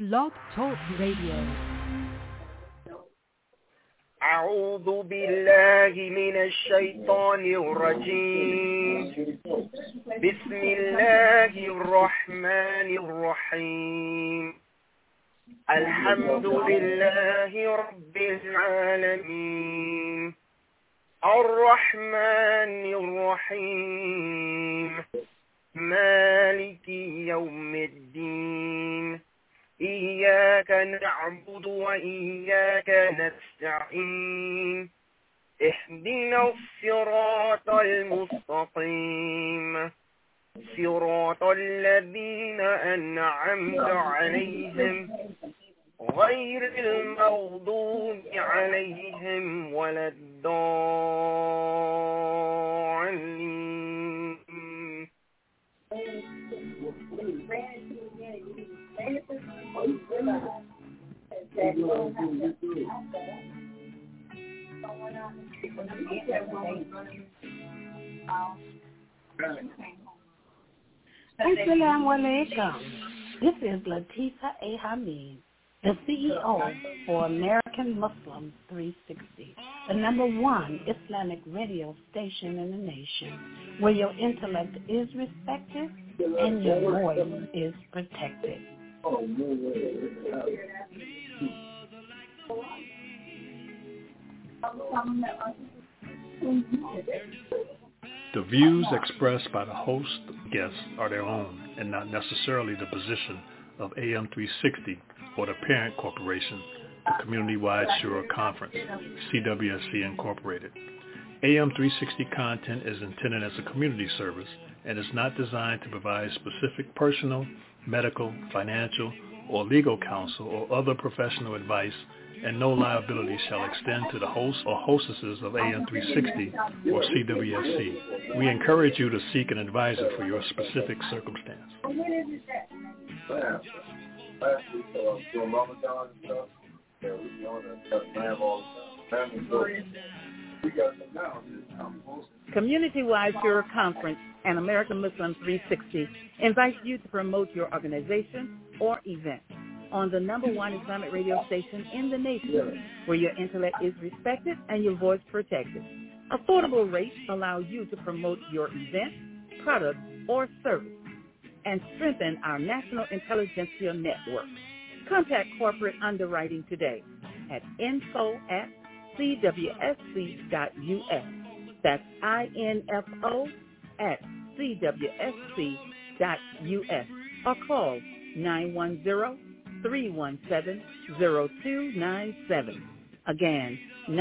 Blog Talk Radio. أعوذ بالله من الشيطان الرجيم. بسم الله الرحمن الرحيم. الحمد لله رب العالمين الرحمن الرحيم مالك يوم الدين إياك نعبد وإياك نستعين اهدنا الصراط المستقيم صراط الذين أنعمت عليهم غير المغضوب عليهم ولا الضالين. Assalamu alaikum. This is Latifa A. Hamid, the CEO for American Muslims 360, the #1 Islamic radio station in the nation, where your intellect is respected and your voice is protected. The views expressed by the host guests are their own and not necessarily the position of AM 360 or the parent corporation, the Community-Wide Shura Conference, CWSC Incorporated. AM 360 content is intended as a community service and is not designed to provide specific personal, medical, financial, or legal counsel or other professional advice, and no liability shall extend to the hosts or hostesses of AM 360 or CWSC. We encourage you to seek an advisor for your specific circumstance. Community-Wide Shura Conference and American Muslim 360 invites you to promote your organization or event on the #1 Islamic radio station in the nation, where your intellect is respected and your voice protected. Affordable rates allow you to promote your event, product, or service and strengthen our national intelligentsia network. Contact corporate underwriting today at info@cwsc.us. That's info@cwsc.us, or call 910-317-0297. Again,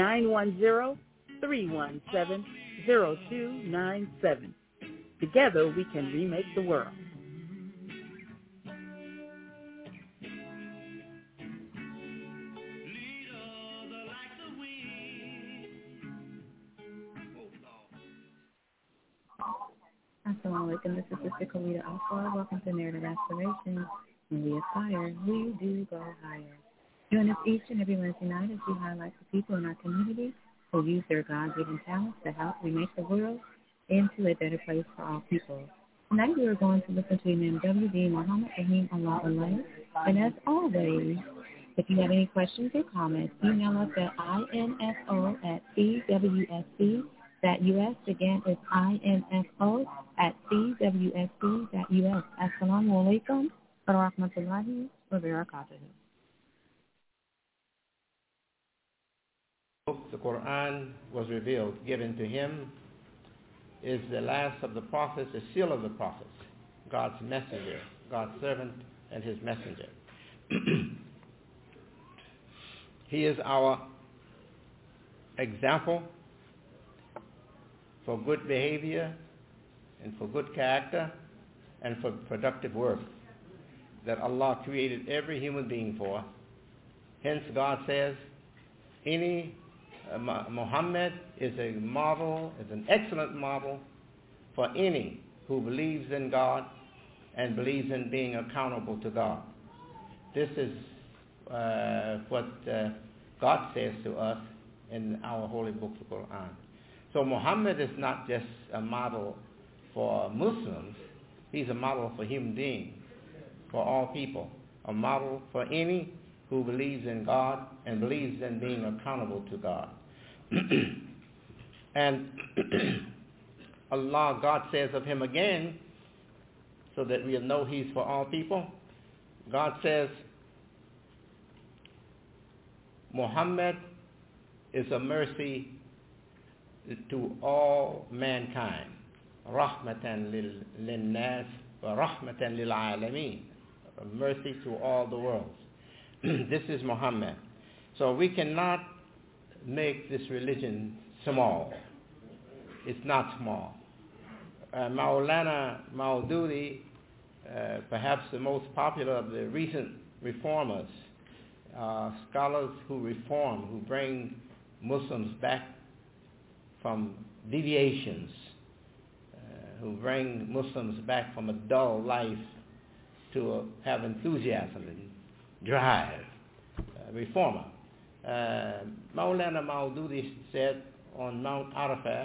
910-317-0297. Together we can remake the world. Assalamu alaikum. This is Sister Kalita Alfar. Welcome to Narrative Aspirations. When we aspire, we do go higher. Join us each and every Wednesday night as we highlight the people in our community who use their God-given talents to help remake the world into a better place for all people. Tonight we are going to listen to Imam W.D. Muhammad Rahim Allah Allah. And as always, if you have any questions or comments, email us at info@cwsc.us. Again, it's info@cwsc.us. Assalamu alaikum wa rahmatullahi wa barakatuh. The Quran was revealed, given to him, is the last of the prophets, the seal of the prophets, God's messenger, God's servant and his messenger. He is our example for good behavior and for good character and for productive work that Allah created every human being for. Hence God says, Muhammad is a model, is an excellent model for any who believes in God and believes in being accountable to God. This is what God says to us in our holy book, the Quran. So Muhammad is not just a model for Muslims, he's a model for human beings, for all people. a model for any who believes in God and believes in being accountable to God. And Allah, God says of him again, so that we'll know he's for all people. God says, Muhammad is a mercy to all mankind. Rahmatan lil-nas wa rahmatan lil-alameen. A mercy to all the worlds. This is Muhammad. So we cannot make this religion small. It's not small. Maulana Maududi, perhaps the most popular of the recent reformers, scholars who reform, who bring Muslims back from deviations, who bring Muslims back from a dull life to have enthusiasm and drive, reformer. Maulana Maududi said on Mount Arafat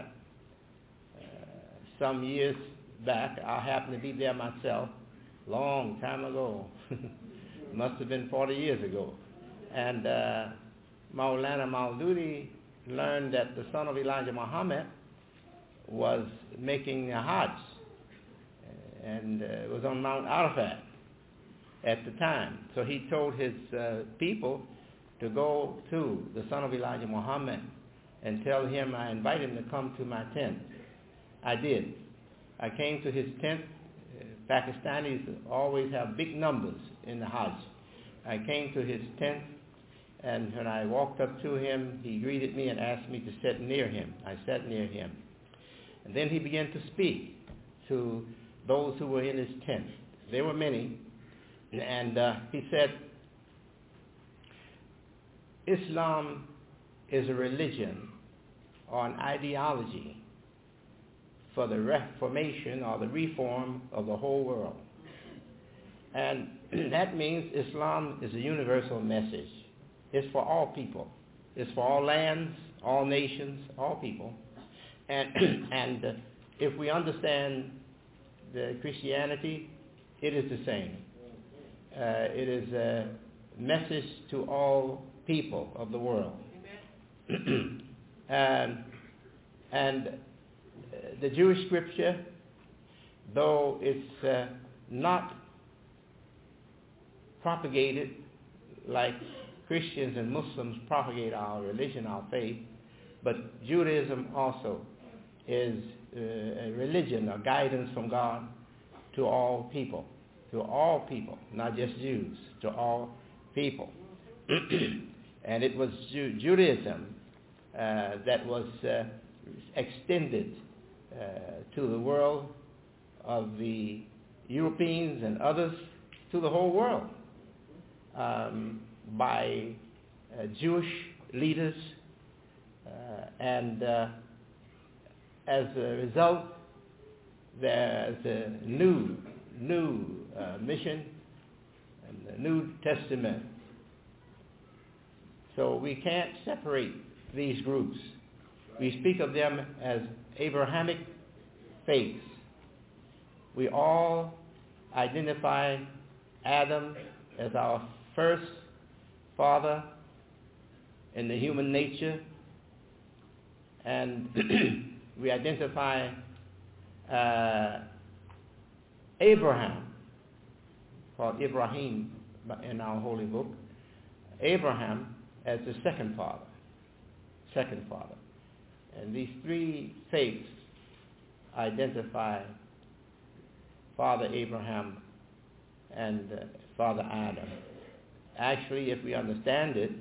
some years back, I happened to be there myself, long time ago, must have been 40 years ago, and Maulana Maududi learned that the son of Elijah Muhammad was making a Hajj, and it was on Mount Arafat at the time. So he told his people to go to the son of Elijah Muhammad and tell him I invite him to come to my tent. I did. I came to his tent. Pakistanis always have big numbers in the Hajj. I came to his tent, and when I walked up to him, he greeted me and asked me to sit near him. I sat near him. And then he began to speak to those who were in his tent. There were many. And he said, Islam is a religion or an ideology for the reformation or the reform of the whole world. And that means Islam is a universal message. It's for all people. It's for all lands, all nations, all people. And if we understand the Christianity, it is the same. It is a message to all people of the world. And the Jewish scripture, though it's not propagated like Christians and Muslims propagate our religion, our faith, but Judaism also is a religion, a guidance from God to all people, not just Jews, to all people. And it was Judaism that was extended to the world of the Europeans and others, to the whole world, by Jewish leaders, and as a result, there's a new mission and the New Testament. So we can't separate these groups. We speak of them as Abrahamic faiths. We all identify Adam as our first father in the human nature, and we identify Abraham, called Ibrahim in our holy book, Abraham as the second father. And these three faiths identify Father Abraham and Father Adam. Actually, if we understand it,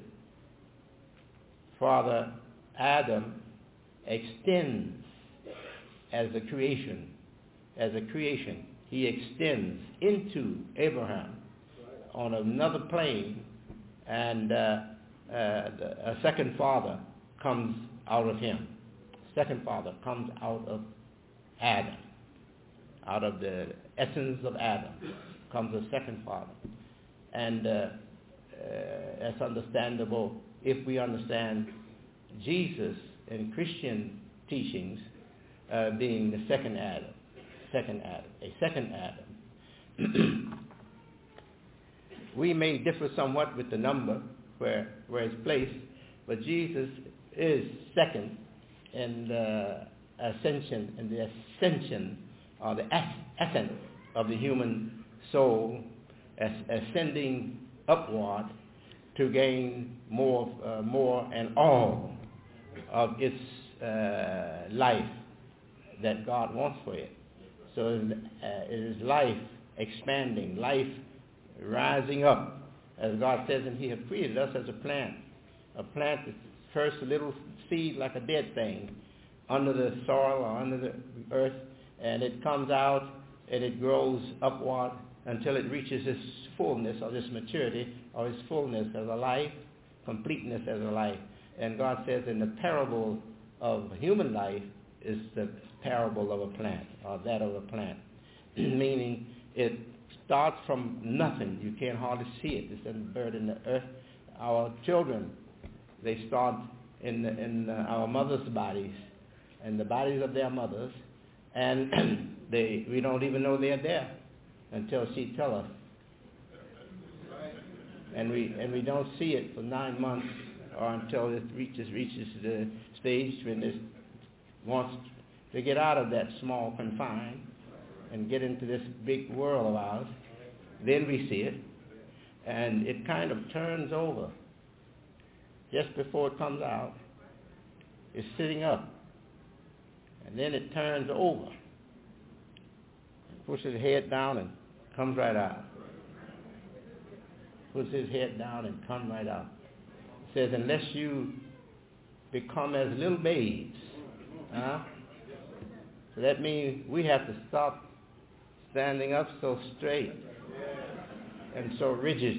Father Adam extends as a creation. He extends into Abraham on another plane, and a second father comes out of him. Second father comes out of Adam. Out of the essence of Adam comes a second father. And that's understandable if we understand Jesus in Christian teachings being the second Adam. We may differ somewhat with the number where it's placed, but Jesus is second in the ascension or the essence of the human soul, ascending upward to gain more and all of its life that God wants for it. So it is life expanding, life rising up, as God says, and He has created us as a plant. A plant is first a little seed like a dead thing under the soil or under the earth, and it comes out and it grows upward until it reaches its fullness or its maturity or its fullness as a life, completeness as a life. And God says in the parable of human life is the parable of a plant, or that of a plant, meaning it starts from nothing. You can't hardly see it. It's a bird in the earth. Our children, they start in our mother's bodies and the bodies of their mothers, and we don't even know they're there until she tells us. And we don't see it for 9 months or until it reaches the stage when it wants to get out of that small confine and get into this big world of ours. Then we see it, and it kind of turns over. Just before it comes out, it's sitting up, and then it turns over, pushes its head down and comes right out. Puts his head down and comes right out. It says, unless you become as little babes, so that means we have to stop standing up so straight and so rigid.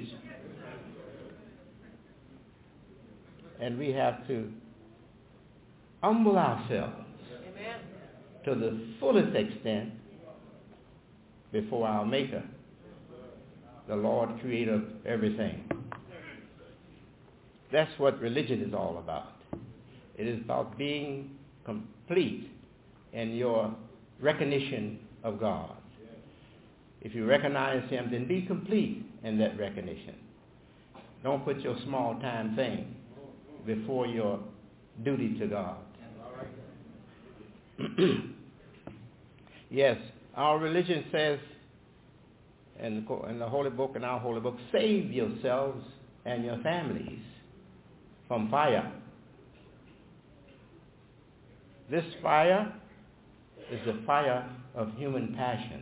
And we have to humble ourselves to the fullest extent before our Maker, the Lord, creator of everything. That's what religion is all about. It is about being complete in your recognition of God. If you recognize Him, then be complete in that recognition. Don't put your small-time thing before your duty to God. Yes, our religion says in the Holy Book, in our Holy Book, save yourselves and your families from fire. This fire is the fire of human passions.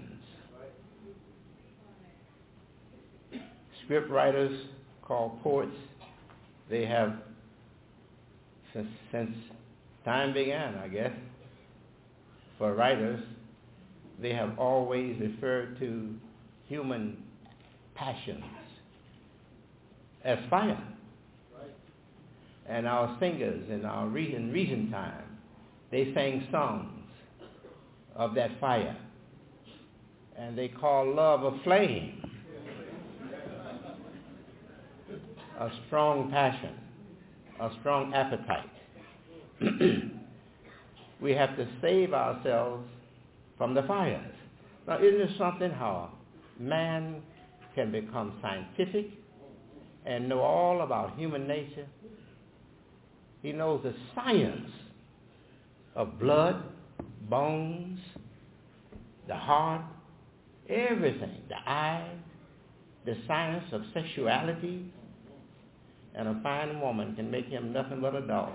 Script writers called poets, they have, since time began, I guess, for writers, they have always referred to human passions as fire. And our singers in recent time, they sang songs of that fire. And they call love a flame, a strong passion, a strong appetite. We have to save ourselves from the fires. Now, isn't it something how man can become scientific and know all about human nature? He knows the science of blood, bones, the heart, everything, the eyes, the science of sexuality, and a fine woman can make him nothing but a dog.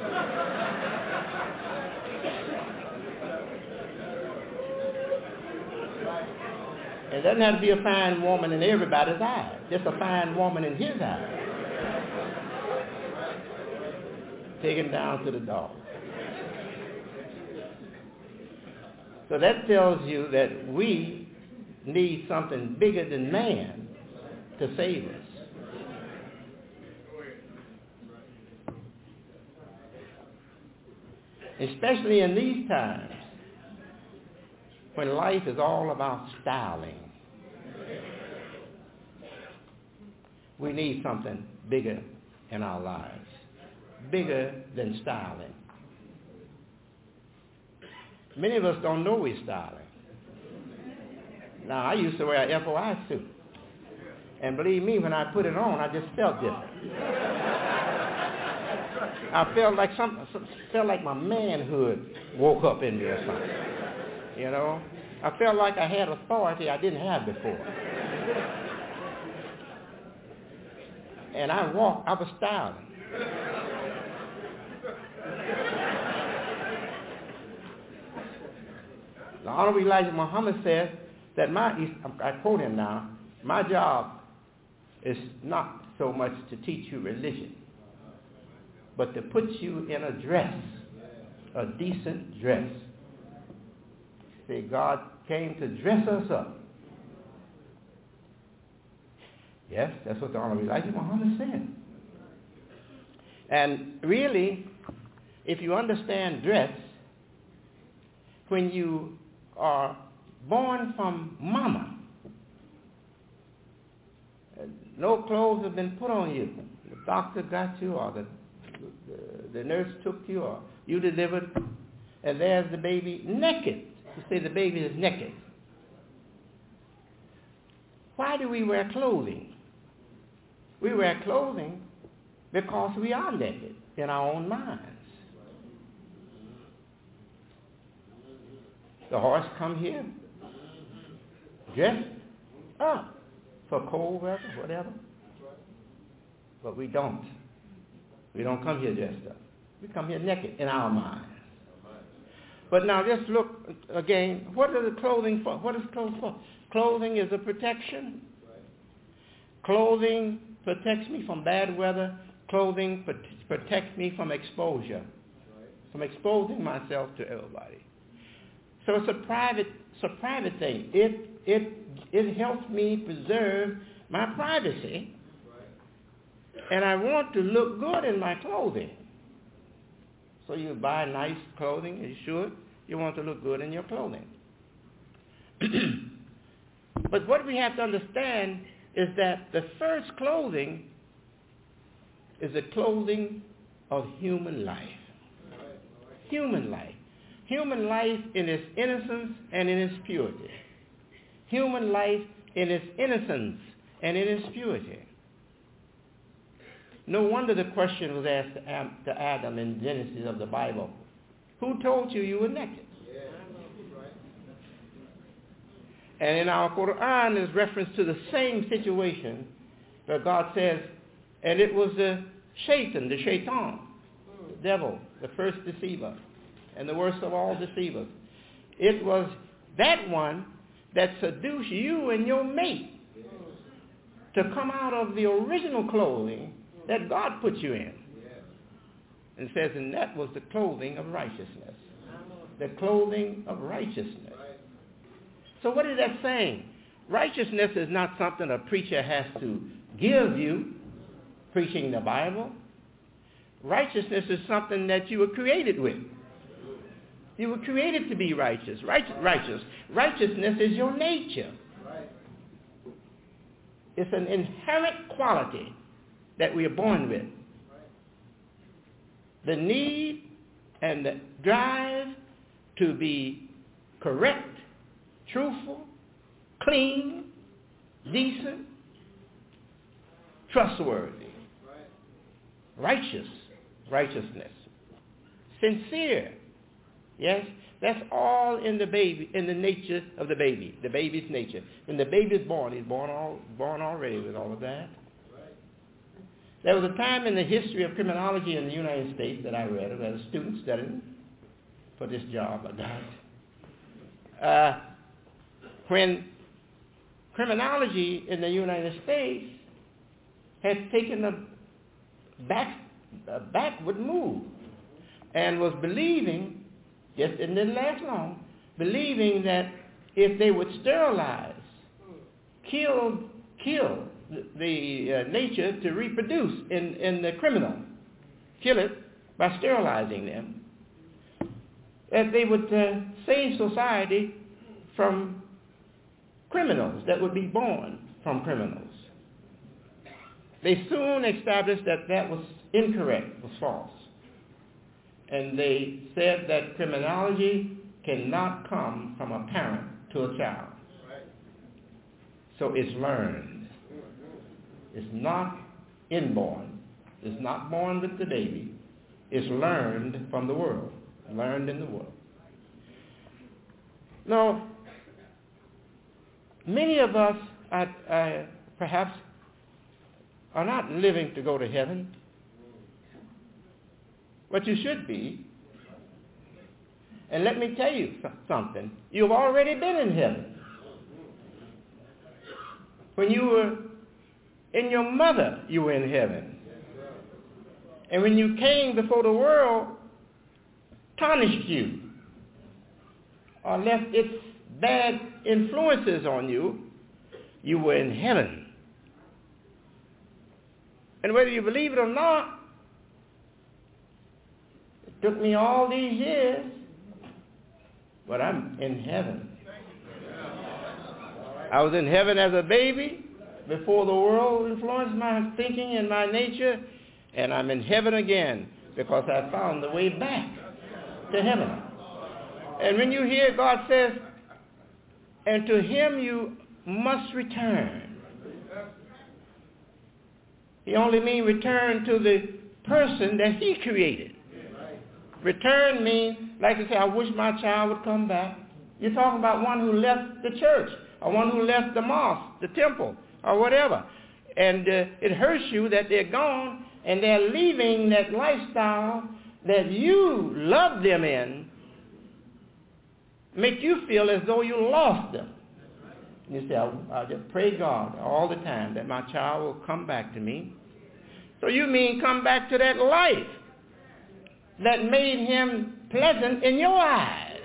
It doesn't have to be a fine woman in everybody's eyes, just a fine woman in his eyes. Take him down to the dog. So that tells you that we need something bigger than man to save us. Especially in these times when life is all about styling. We need something bigger in our lives, bigger than styling. Many of us don't know we're styling. Now, I used to wear an FOI suit, And believe me, when I put it on, I just felt different. I felt like my manhood woke up in me or something. You know, I felt like I had authority I didn't have before. And I was styling. The Honorable Elijah Muhammad says that I quote him now, my job is not so much to teach you religion, but to put you in a dress, a decent dress. See, God came to dress us up. Yes, that's what the Honorable Elijah Muhammad said. And really, if you understand dress, when you are born from mama, no clothes have been put on you. The doctor got you, or the nurse took you, or you delivered, and there's the baby naked. You say the baby is naked. Why do we wear clothing? We wear clothing because we are naked in our own minds. The horse come here dressed up for cold weather, whatever. But we don't. We don't come here dressed up. We come here naked in our minds. But now just look again. What is the clothing for? What is clothes for? Clothing is a protection. Clothing protects me from bad weather. Clothing protects me from exposure, from exposing myself to everybody. So it's a private thing. It helps me preserve my privacy, and I want to look good in my clothing. So you buy nice clothing, you should. You want to look good in your clothing. But what we have to understand is that the first clothing is the clothing of human life. Human life. Human life in its innocence and in its purity. Human life in its innocence and in its purity. No wonder the question was asked to Adam in Genesis of the Bible. Who told you you were naked? And in our Quran is reference to the same situation where God says, and it was the shaitan, the devil, the first deceiver, and the worst of all deceivers. It was that one that seduced you and your mate to come out of the original clothing that God put you in. And says, and that was the clothing of righteousness. The clothing of righteousness. So what is that saying? Righteousness is not something a preacher has to give you, preaching the Bible. Righteousness is something that you were created with. You were created to be righteous. Righteousness is your nature. It's an inherent quality that we are born with. The need and the drive to be correct, truthful, clean, decent, trustworthy, righteousness, sincere. Yes, that's all in the baby, in the nature of the baby's nature. When the baby is born, he's born already with all of that. There was a time in the history of criminology in the United States that I read as a student studying for this job I got, when criminology in the United States had taken a backward move and was believing, yes, it didn't last long, believing that if they would sterilize, kill the nature to reproduce in the criminal, kill it by sterilizing them, that they would save society from criminals that would be born from criminals. They soon established that that was incorrect, was false. And they said that criminology cannot come from a parent to a child. So it's learned. It's not inborn. It's not born with the baby. It's learned from the world, learned in the world. Now, many of us perhaps are not living to go to heaven, but you should be. And let me tell you something. You've already been in heaven. When you were in your mother, you were in heaven. And when you came before the world tarnished you or left its bad influences on you, you were in heaven. And whether you believe it or not, it took me all these years, but I'm in heaven. I was in heaven as a baby before the world influenced my thinking and my nature, and I'm in heaven again because I found the way back to heaven. And when you hear God says, and to him you must return, he only means return to the person that he created. Return means, like I say, I wish my child would come back. You're talking about one who left the church, or one who left the mosque, the temple, or whatever. And it hurts you that they're gone, and they're leaving that lifestyle that you love them in, make you feel as though you lost them. And you say, I just pray God all the time that my child will come back to me. So you mean come back to that life that made him pleasant in your eyes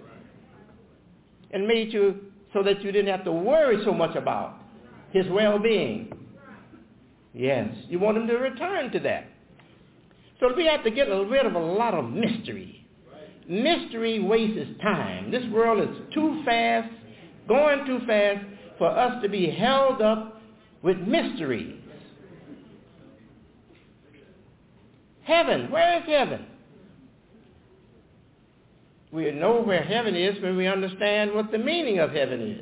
and made you so that you didn't have to worry so much about his well-being. Yes, you want him to return to that. So we have to get rid of a lot of mystery. Mystery wastes time. This world is too fast, going too fast for us to be held up with mysteries. Heaven, where is heaven? We know where heaven is when we understand what the meaning of heaven is.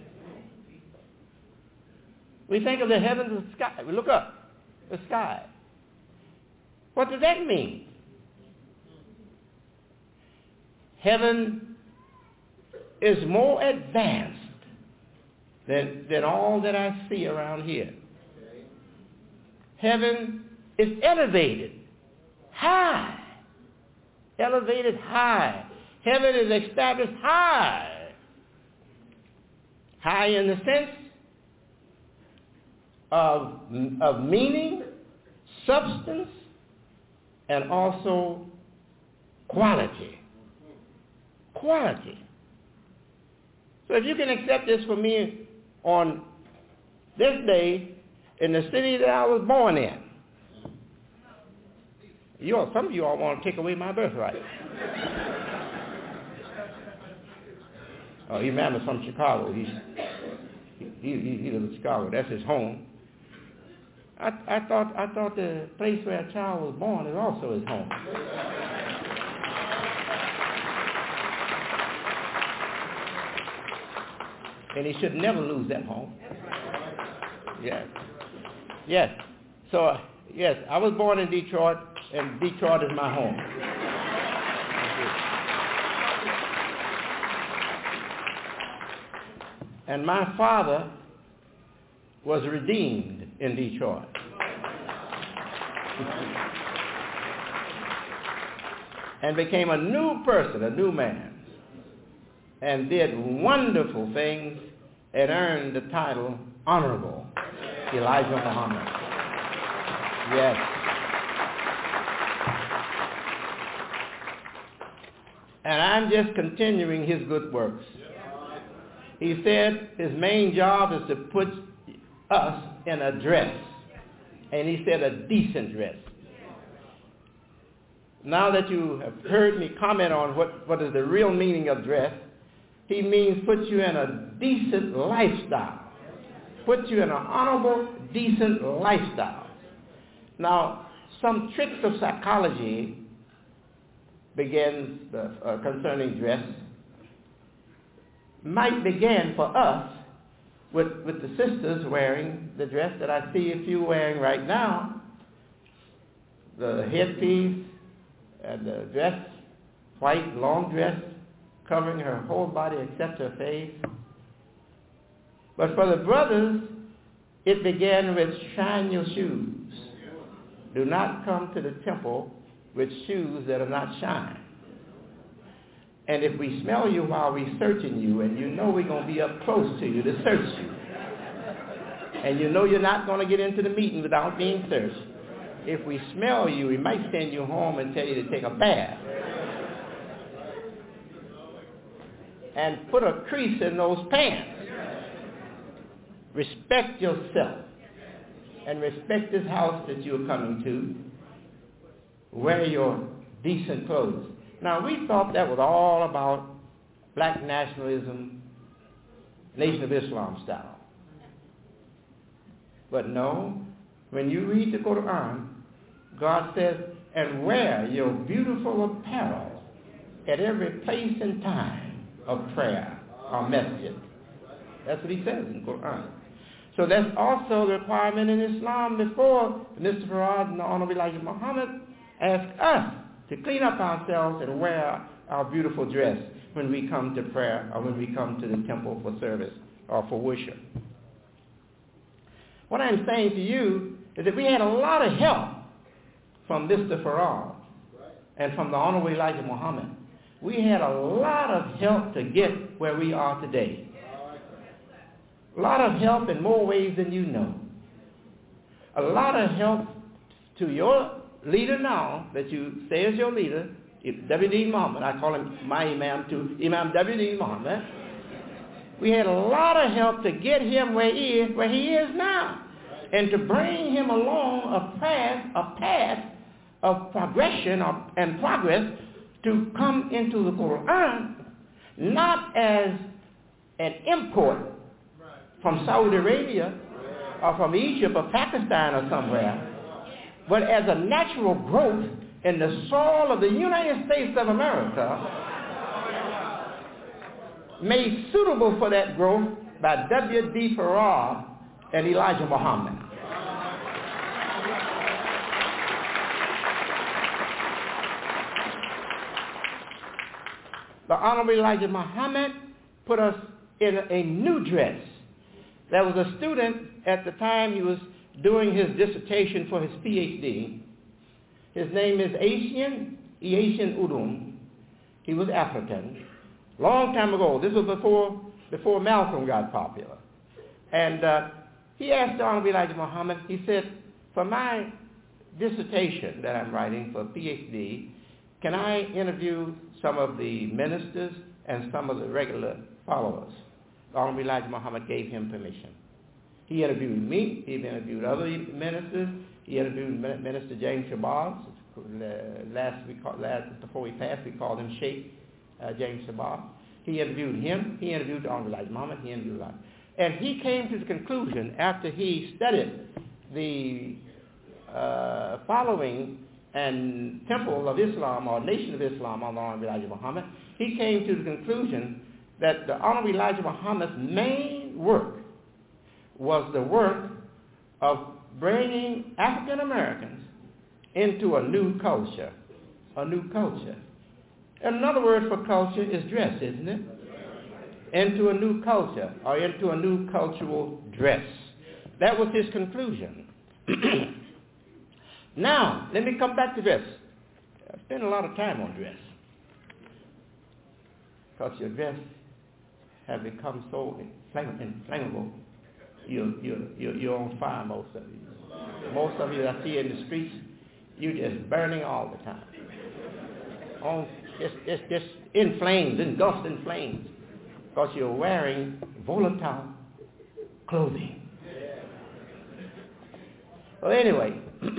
We think of the heavens as the sky. We look up, the sky. What does that mean? Heaven is more advanced than all that I see around here. Heaven is elevated high. Elevated high. Heaven is established high. High in the sense of meaning, substance, and also quality. Quality. So if you can accept this for me on this day in the city that I was born in, some of you all want to take away my birthright. Emmanuel's from Chicago. He lives in Chicago. That's his home. I thought the place where a child was born is also his home. And he should never lose that home. Yes. So, yes, I was born in Detroit, and Detroit is my home. And my father was redeemed in Detroit. And became a new person, a new man, and did wonderful things and earned the title Honorable Elijah Muhammad. Yes. And I'm just continuing his good works. He said his main job is to put us in a dress. And he said a decent dress. Now that you have heard me comment on what is the real meaning of dress, he means put you in a decent lifestyle. Put you in an honorable, decent lifestyle. Now, some tricks of psychology begins concerning dress might begin for us with the sisters wearing the dress that I see a few wearing right now, the headpiece and the dress, white long dress, covering her whole body except her face. But for the brothers, it began with shine your shoes. Do not come to the temple with shoes that are not shined. And if we smell you while we're searching you, and you know we're going to be up close to you to search you, and you know you're not going to get into the meeting without being searched, if we smell you, we might send you home and tell you to take a bath. And put a crease in those pants. Respect yourself. And respect this house that you're coming to. Wear your decent clothes. Now, we thought that was all about black nationalism, Nation of Islam style. But no, when you read the Quran, God says, and wear your beautiful apparel at every place and time of prayer or masjid. That's what he says in the Quran. So that's also the requirement in Islam before Mr. Farad and the Honorable Elijah Muhammad asked us to clean up ourselves and wear our beautiful dress when we come to prayer or when we come to the temple for service or for worship. What I'm saying to you is that we had a lot of help from Mr. Farad and from the Honorable Elijah Muhammad. We had a lot of help to get where we are today. A lot of help in more ways than you know. A lot of help to your leader now, that you say is your leader, W.D. Muhammad. I call him my Imam too, Imam W.D. Muhammad. We had a lot of help to get him where he is now, and to bring him along a path of progression and progress to come into the Quran, not as an import from Saudi Arabia or from Egypt or Pakistan or somewhere, but as a natural growth in the soil of the United States of America, made suitable for that growth by W.D. Farad and Elijah Muhammad. The Honorable Elijah Muhammad put us in a new dress. There was a student at the time he was doing his dissertation for his PhD. His name is Asian Udum. He was African. Long time ago. This was before Malcolm got popular. And he asked the Honorable Elijah Muhammad, he said, for my dissertation that I'm writing for PhD, can I interview some of the ministers and some of the regular followers? The Honorable Elijah Muhammad gave him permission. He interviewed me. He interviewed other ministers. He interviewed Minister James Shabazz. Before we passed, we called him Sheikh James Shabazz. He interviewed him. He interviewed the Honorable Elijah Muhammad. He interviewed Elijah. And he came to the conclusion, after he studied the following and Temple of Islam or Nation of Islam on the Honorable Elijah Muhammad, he came to the conclusion that the Honorable Elijah Muhammad's main work was the work of bringing African Americans into a new culture. A new culture. And another word for culture is dress, isn't it? Into a new culture, or into a new cultural dress. That was his conclusion. Now, let me come back to dress. I spent a lot of time on dress, because your dress have become so inflammable. You're on fire, most of you. Most of you that I see in the streets, you're just burning all the time. Just in flames, engulfed in flames, because you're wearing volatile clothing. Well, anyway,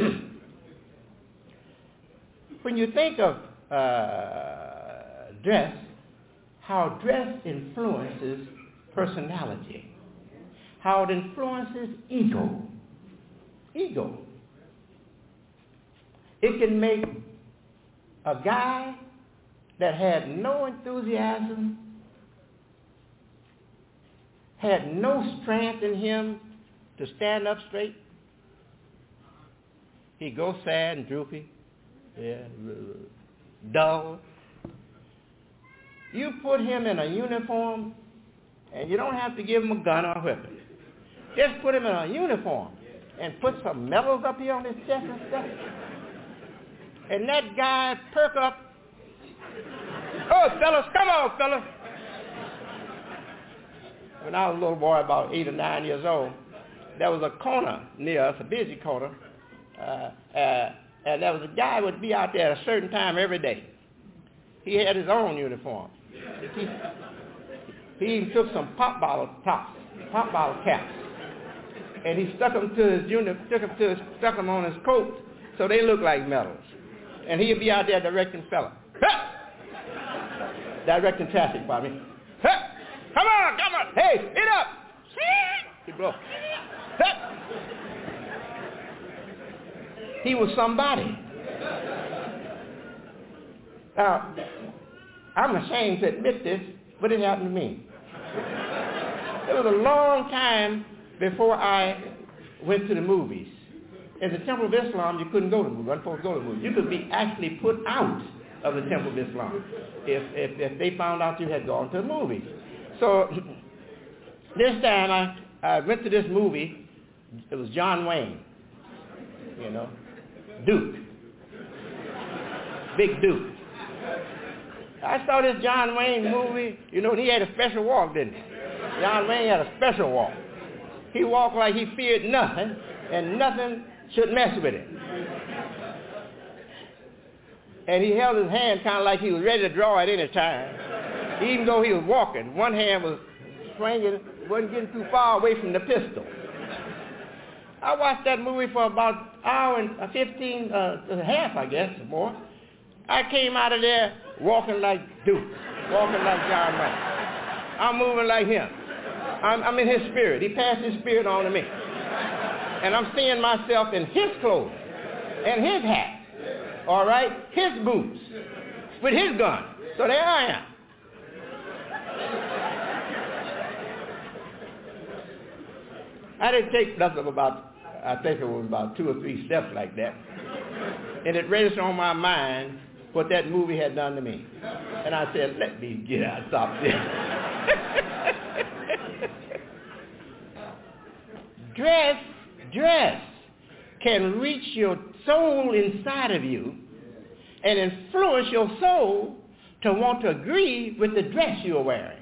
when you think of dress, how dress influences personality, how it influences ego. Ego. It can make a guy that had no enthusiasm had no strength in him to stand up straight. He'd go sad and droopy, dull. You put him in a uniform, and you don't have to give him a gun or a weapon. Just put him in a uniform and put some medals up here on his chest and stuff. And that guy perk up. Oh, fellas, come on, fellas. When I was a little boy, about 8 or 9 years old, there was a corner near us, a busy corner, and there was a guy who would be out there at a certain time every day. He had his own uniform. He even took some pop bottle caps, and he stuck them on his coat, so they looked like medals. And he'd be out there directing fella, directing traffic, pardon me. Come on, hey, get up! He blow. He was somebody. Now, I'm ashamed to admit this, but it happened to me. It was a long time before I went to the movies. In the Temple of Islam, you couldn't go to the movies. You weren't supposed to go to the movies. You could be actually put out of the Temple of Islam if they found out you had gone to the movies. So this time I went to this movie. It was John Wayne, Duke, Big Duke. I saw this John Wayne movie, he had a special walk, didn't he? John Wayne had a special walk. He walked like he feared nothing, and nothing should mess with him. And he held his hand kind of like he was ready to draw at any time. Even though he was walking, one hand was swinging, wasn't getting too far away from the pistol. I watched that movie for about an hour and 15 and a half, I guess, or more. I came out of there walking like Duke, walking like John Wayne. I'm moving like him. I'm in his spirit. He passed his spirit on to me. And I'm seeing myself in his clothes and his hat, all right, his boots, with his gun. So there I am. I didn't take nothing I think it was about 2 or 3 steps like that. And it registered on my mind what that movie had done to me. And I said, let me get out, stop this. Dress can reach your soul inside of you and influence your soul to want to agree with the dress you're wearing.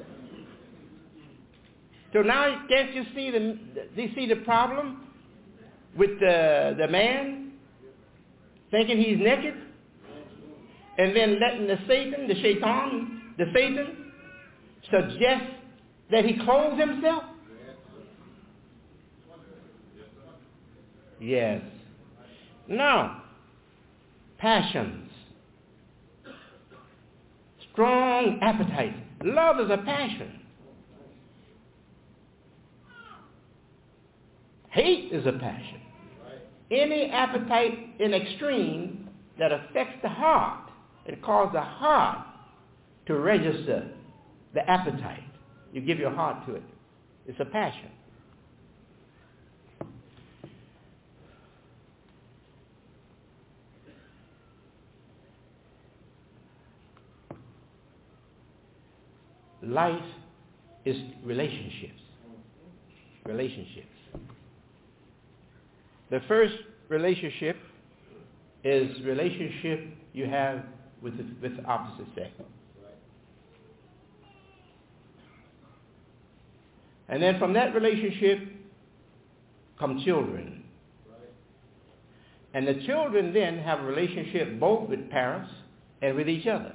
So now, can't you see the problem with the man thinking he's naked, and then letting the Satan suggest that he clothes himself? Yes. Now, passions, strong appetite. Love is a passion. Hate is a passion. Any appetite in extreme that affects the heart, it causes the heart to register the appetite. You give your heart to it. It's a passion. Life is relationships. Relationships. The first relationship is relationship you have with the opposite sex. And then from that relationship come children. And the children then have a relationship both with parents and with each other.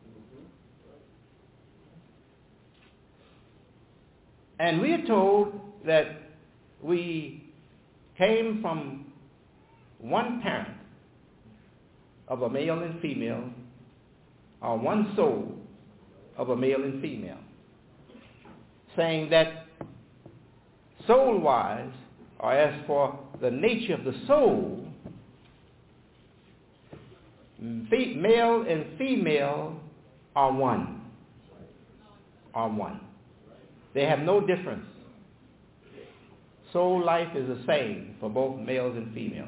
And we are told that we came from one parent of a male and female, or one soul of a male and female, saying that soul-wise, or as for the nature of the soul, male and female are one. Are one. They have no difference. Soul life is the same for both males and females.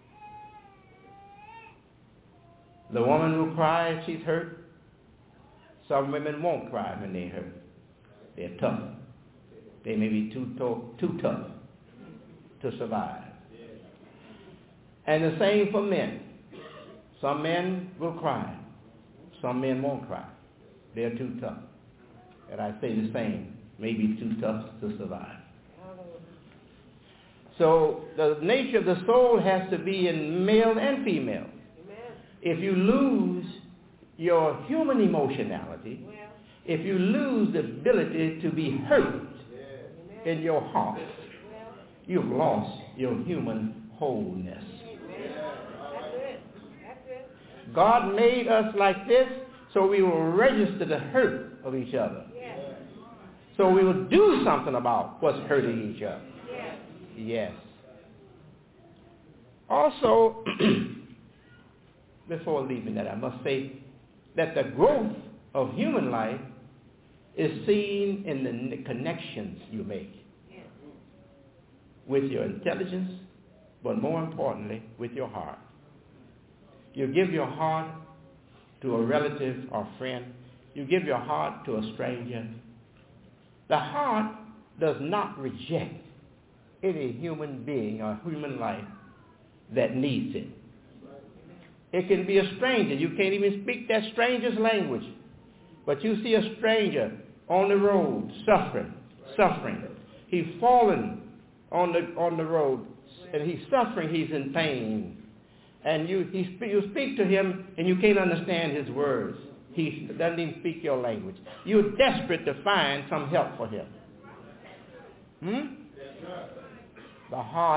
The woman who cries, she's hurt. Some women won't cry when they're hurt. They're tough. They may be too tough to survive. And the same for men. Some men will cry. Some men won't cry. They're too tough. And I say the same, maybe too tough to survive. So the nature of the soul has to be in male and female. If you lose your human emotionality, if you lose the ability to be hurt in your heart, you've lost your human wholeness. God made us like this so we will register the hurt of each other. So we will do something about what's hurting each other. Yes. Also, before leaving that, I must say that the growth of human life is seen in the connections you make with your intelligence, but more importantly, with your heart. You give your heart to a relative or friend. You give your heart to a stranger. The heart does not reject any human being or human life that needs it. It can be a stranger. You can't even speak that stranger's language. But you see a stranger on the road suffering. He's fallen on the road, and he's suffering. He's in pain. And you speak to him, and you can't understand his words. He doesn't even speak your language. You're desperate to find some help for him. The heart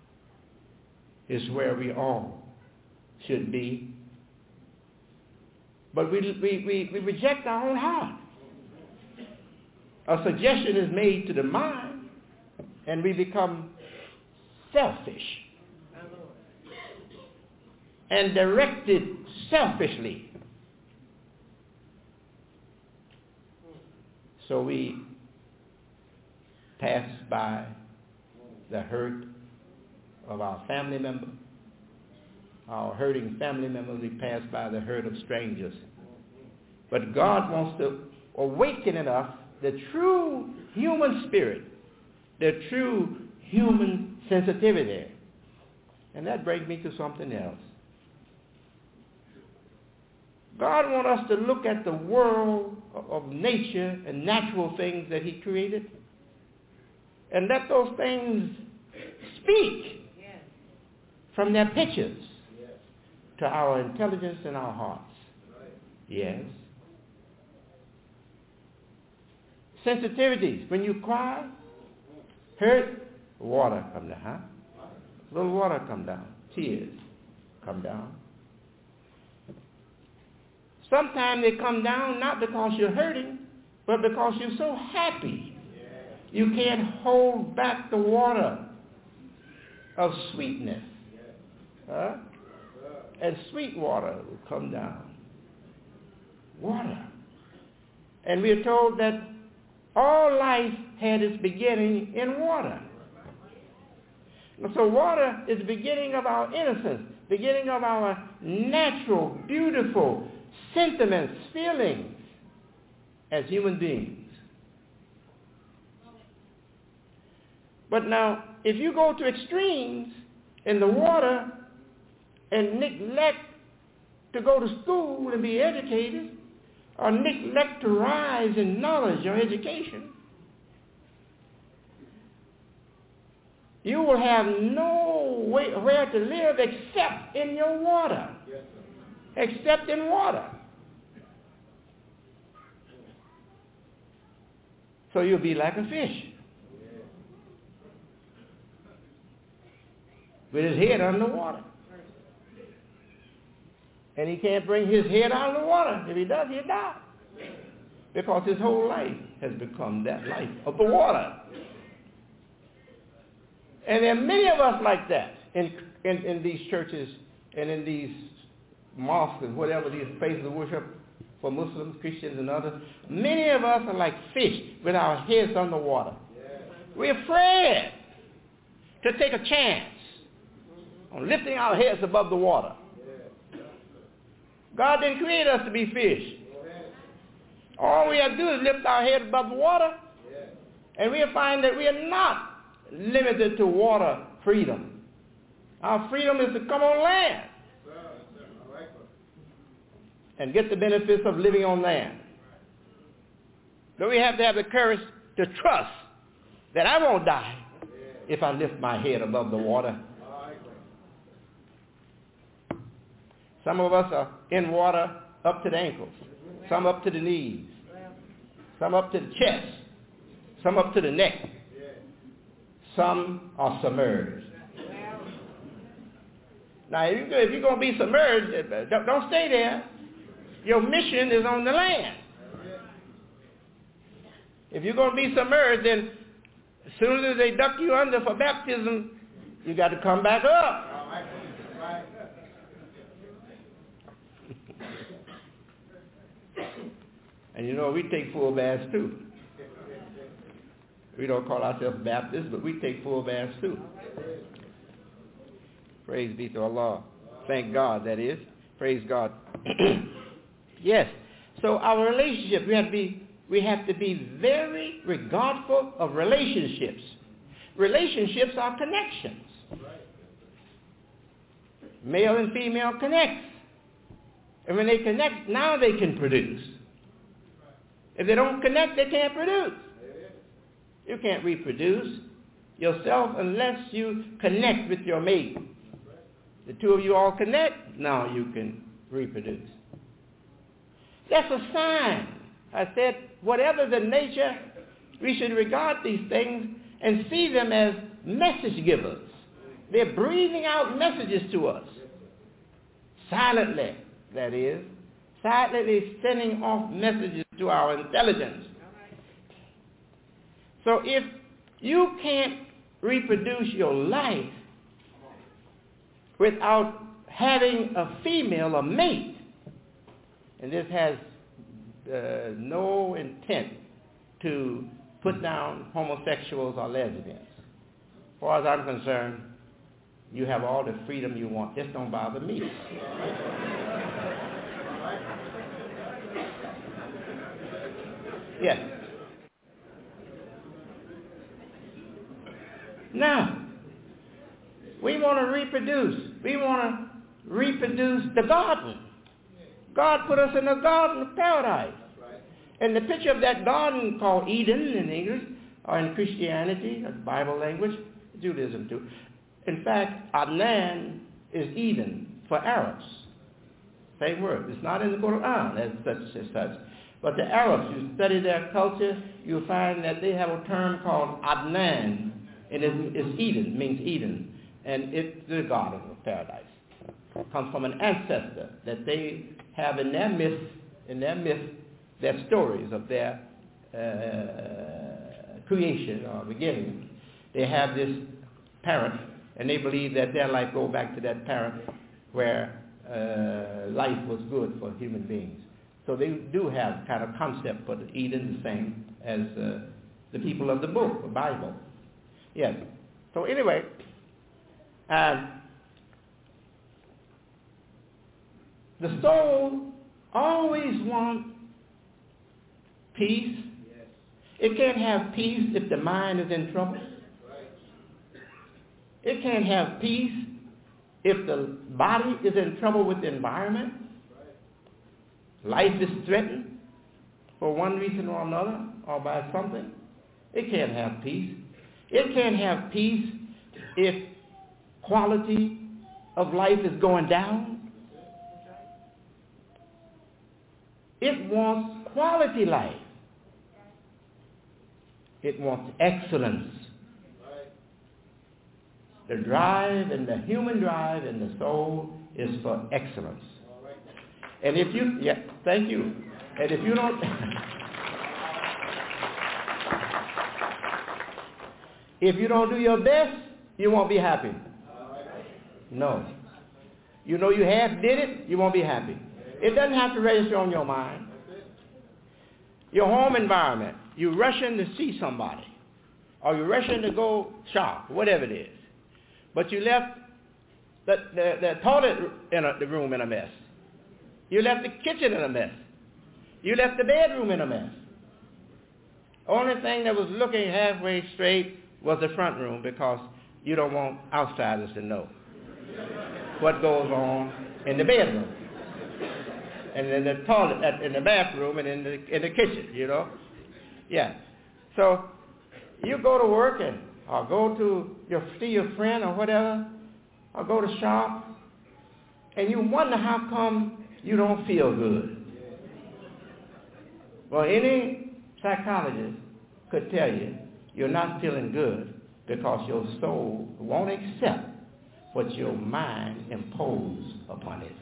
is where we all should be. But we reject our own heart. A suggestion is made to the mind, and we become selfish and directed selfishly. So we pass by the hurt of our family member, our hurting family members. We pass by the hurt of strangers. But God wants to awaken in us the true human spirit, the true human sensitivity. And that brings me to something else. God wants us to look at the world of nature and natural things that he created and let those things speak from their pictures to our intelligence and our hearts. Yes. Sensitivities. When you cry, hurt, water come down. Huh? A little water come down. Tears come down. Sometimes they come down not because you're hurting, but because you're so happy. You can't hold back the water of sweetness. Huh? And sweet water will come down. Water. And we are told that all life had its beginning in water. So water is the beginning of our innocence, beginning of our natural, beautiful sentiments, feelings as human beings. But now, if you go to extremes in the water and neglect to go to school and be educated, or neglect to rise in knowledge or education, you will have no where to live except in your water. Yes, except in water. So you'll be like a fish with his head under water. And he can't bring his head out of the water. If he does, he'll die. Because his whole life has become that life of the water. And there are many of us like that in these churches and in these mosques and whatever, these places of worship. for Muslims, Christians, and others. Many of us are like fish with our heads underwater. We're afraid to take a chance on lifting our heads above the water. God didn't create us to be fish. All we have to do is lift our head above the water, and we'll find that we are not limited to water freedom. Our freedom is to come on land and get the benefits of living on land. But we have to have the courage to trust that I won't die if I lift my head above the water. Some of us are in water up to the ankles, some up to the knees, some up to the chest, some up to the neck. Some are submerged. Now, if you're going to be submerged, don't stay there. Your mission is on the land. If you're going to be submerged, then as soon as they duck you under for baptism, you got to come back up. And you know, we take full baths too. We don't call ourselves Baptists, but we take full baths too. Praise be to Allah. Thank God, that is. Praise God. Yes. So our relationship, we have to be very regardful of relationships. Relationships are connections. Male and female connect. And when they connect, now they can produce. If they don't connect, they can't produce. You can't reproduce yourself unless you connect with your mate. The two of you all connect, now you can reproduce. That's a sign. I said, whatever the nature, we should regard these things and see them as message givers. They're breathing out messages to us. Silently, that is. Silently sending off messages to our intelligence. So if you can't reproduce your life without having a female, a mate, and this has no intent to put down homosexuals or lesbians. As far as I'm concerned, you have all the freedom you want. Just don't bother me. Yes. Now, we want to reproduce. We want to reproduce the garden. God put us in a garden of paradise. And the picture of that garden called Eden in English, or in Christianity, that's Bible language, Judaism too. In fact, Adnan is Eden for Arabs. Same word. It's not in the Quran as such. But the Arabs, you study their culture, you'll find that they have a term called Adnan, and it's Eden, means Eden. And it's the garden of paradise. It comes from an ancestor that they have in their myth, their stories of their creation or beginning. They have this parent, and they believe that their life goes back to that parent where life was good for human beings. So they do have kind of concept for Eden the same as the people of the book, the Bible. Yes. So anyway, the soul always wants peace. It can't have peace if the mind is in trouble. It can't have peace if the body is in trouble with the environment. Life is threatened for one reason or another or by something. It can't have peace. It can't have peace if quality of life is going down. It wants quality life. It wants excellence. The drive and the human drive and the soul is for excellence. And if you, thank you. And if you don't, if you don't do your best, you won't be happy. No. You know you half did it, you won't be happy. It doesn't have to register on your mind. your home environment. You rush in to see somebody, or you rush in to go shop, whatever it is. But you left the toilet in the room in a mess. You left the kitchen in a mess. You left the bedroom in a mess. Only thing that was looking halfway straight was the front room, because you don't want outsiders to know what goes on in the bedroom, and in the toilet, in the bathroom, and in the kitchen, you know. Yeah. So you go to work or go to see your friend or whatever, or go to shop, and you wonder how come you don't feel good. Well, any psychologist could tell you you're not feeling good because your soul won't accept what your mind imposed upon it.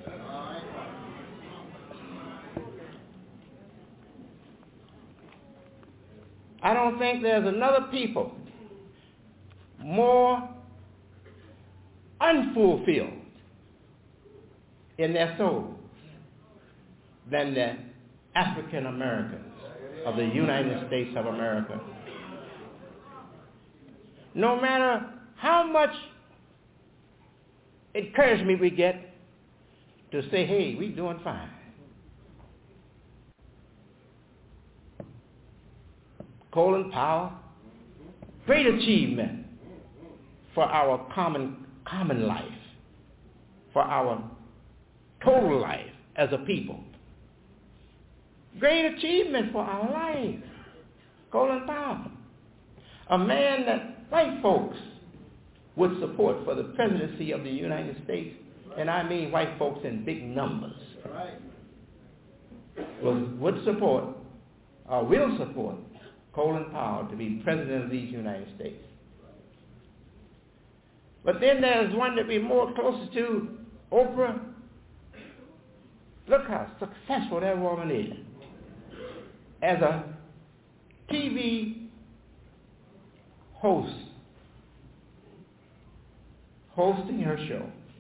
I don't think there's another people more unfulfilled in their souls than the African Americans of the United States of America. No matter how much encouragement we get to say, hey, we're doing fine. Colin Powell, great achievement for our common life, for our total life as a people. Great achievement for our life. Colin Powell, a man that white folks would support for the presidency of the United States, and I mean white folks in big numbers, would support or will support Colin Powell to be president of these United States. But then there's one that we're more closer to, Oprah. Look how successful that woman is as a TV host, hosting her show.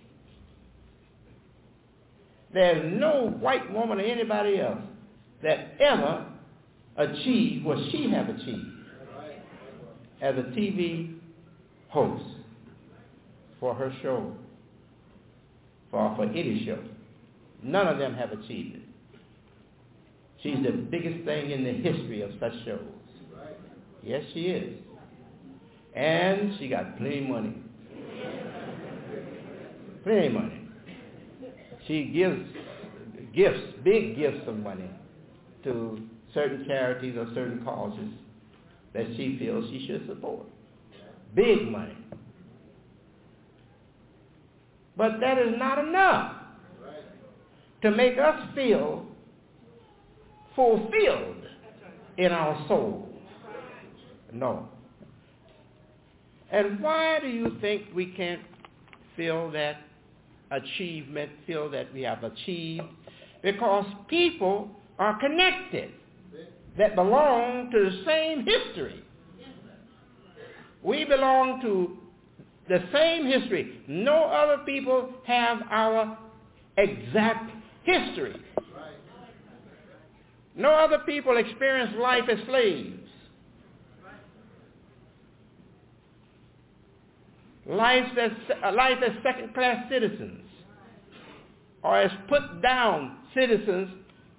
There's no white woman or anybody else that ever achieved what she have achieved as a TV host for her show, for any show. None of them have achieved it. She's the biggest thing in the history of such shows. Yes, she is. And she got plenty of money. Plenty of money. She gives gifts, big gifts of money to certain charities or certain causes that she feels she should support. Big money. But that is not enough to make us feel fulfilled in our soul. No. And why do you think we can't feel that achievement, feel that we have achieved? Because people are connected that belong to the same history. We belong to the same history. No other people have our exact history. No other people experience life as slaves. Life as second-class citizens, or as put-down citizens,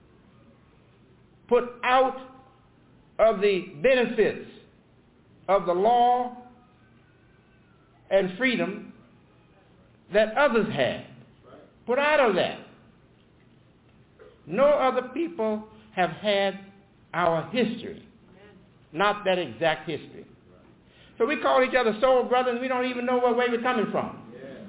put out of the benefits of the law and freedom that others had. Put out of that. No other people have had our history, not that exact history. So we call each other soul brothers, and we don't even know what way we're coming from.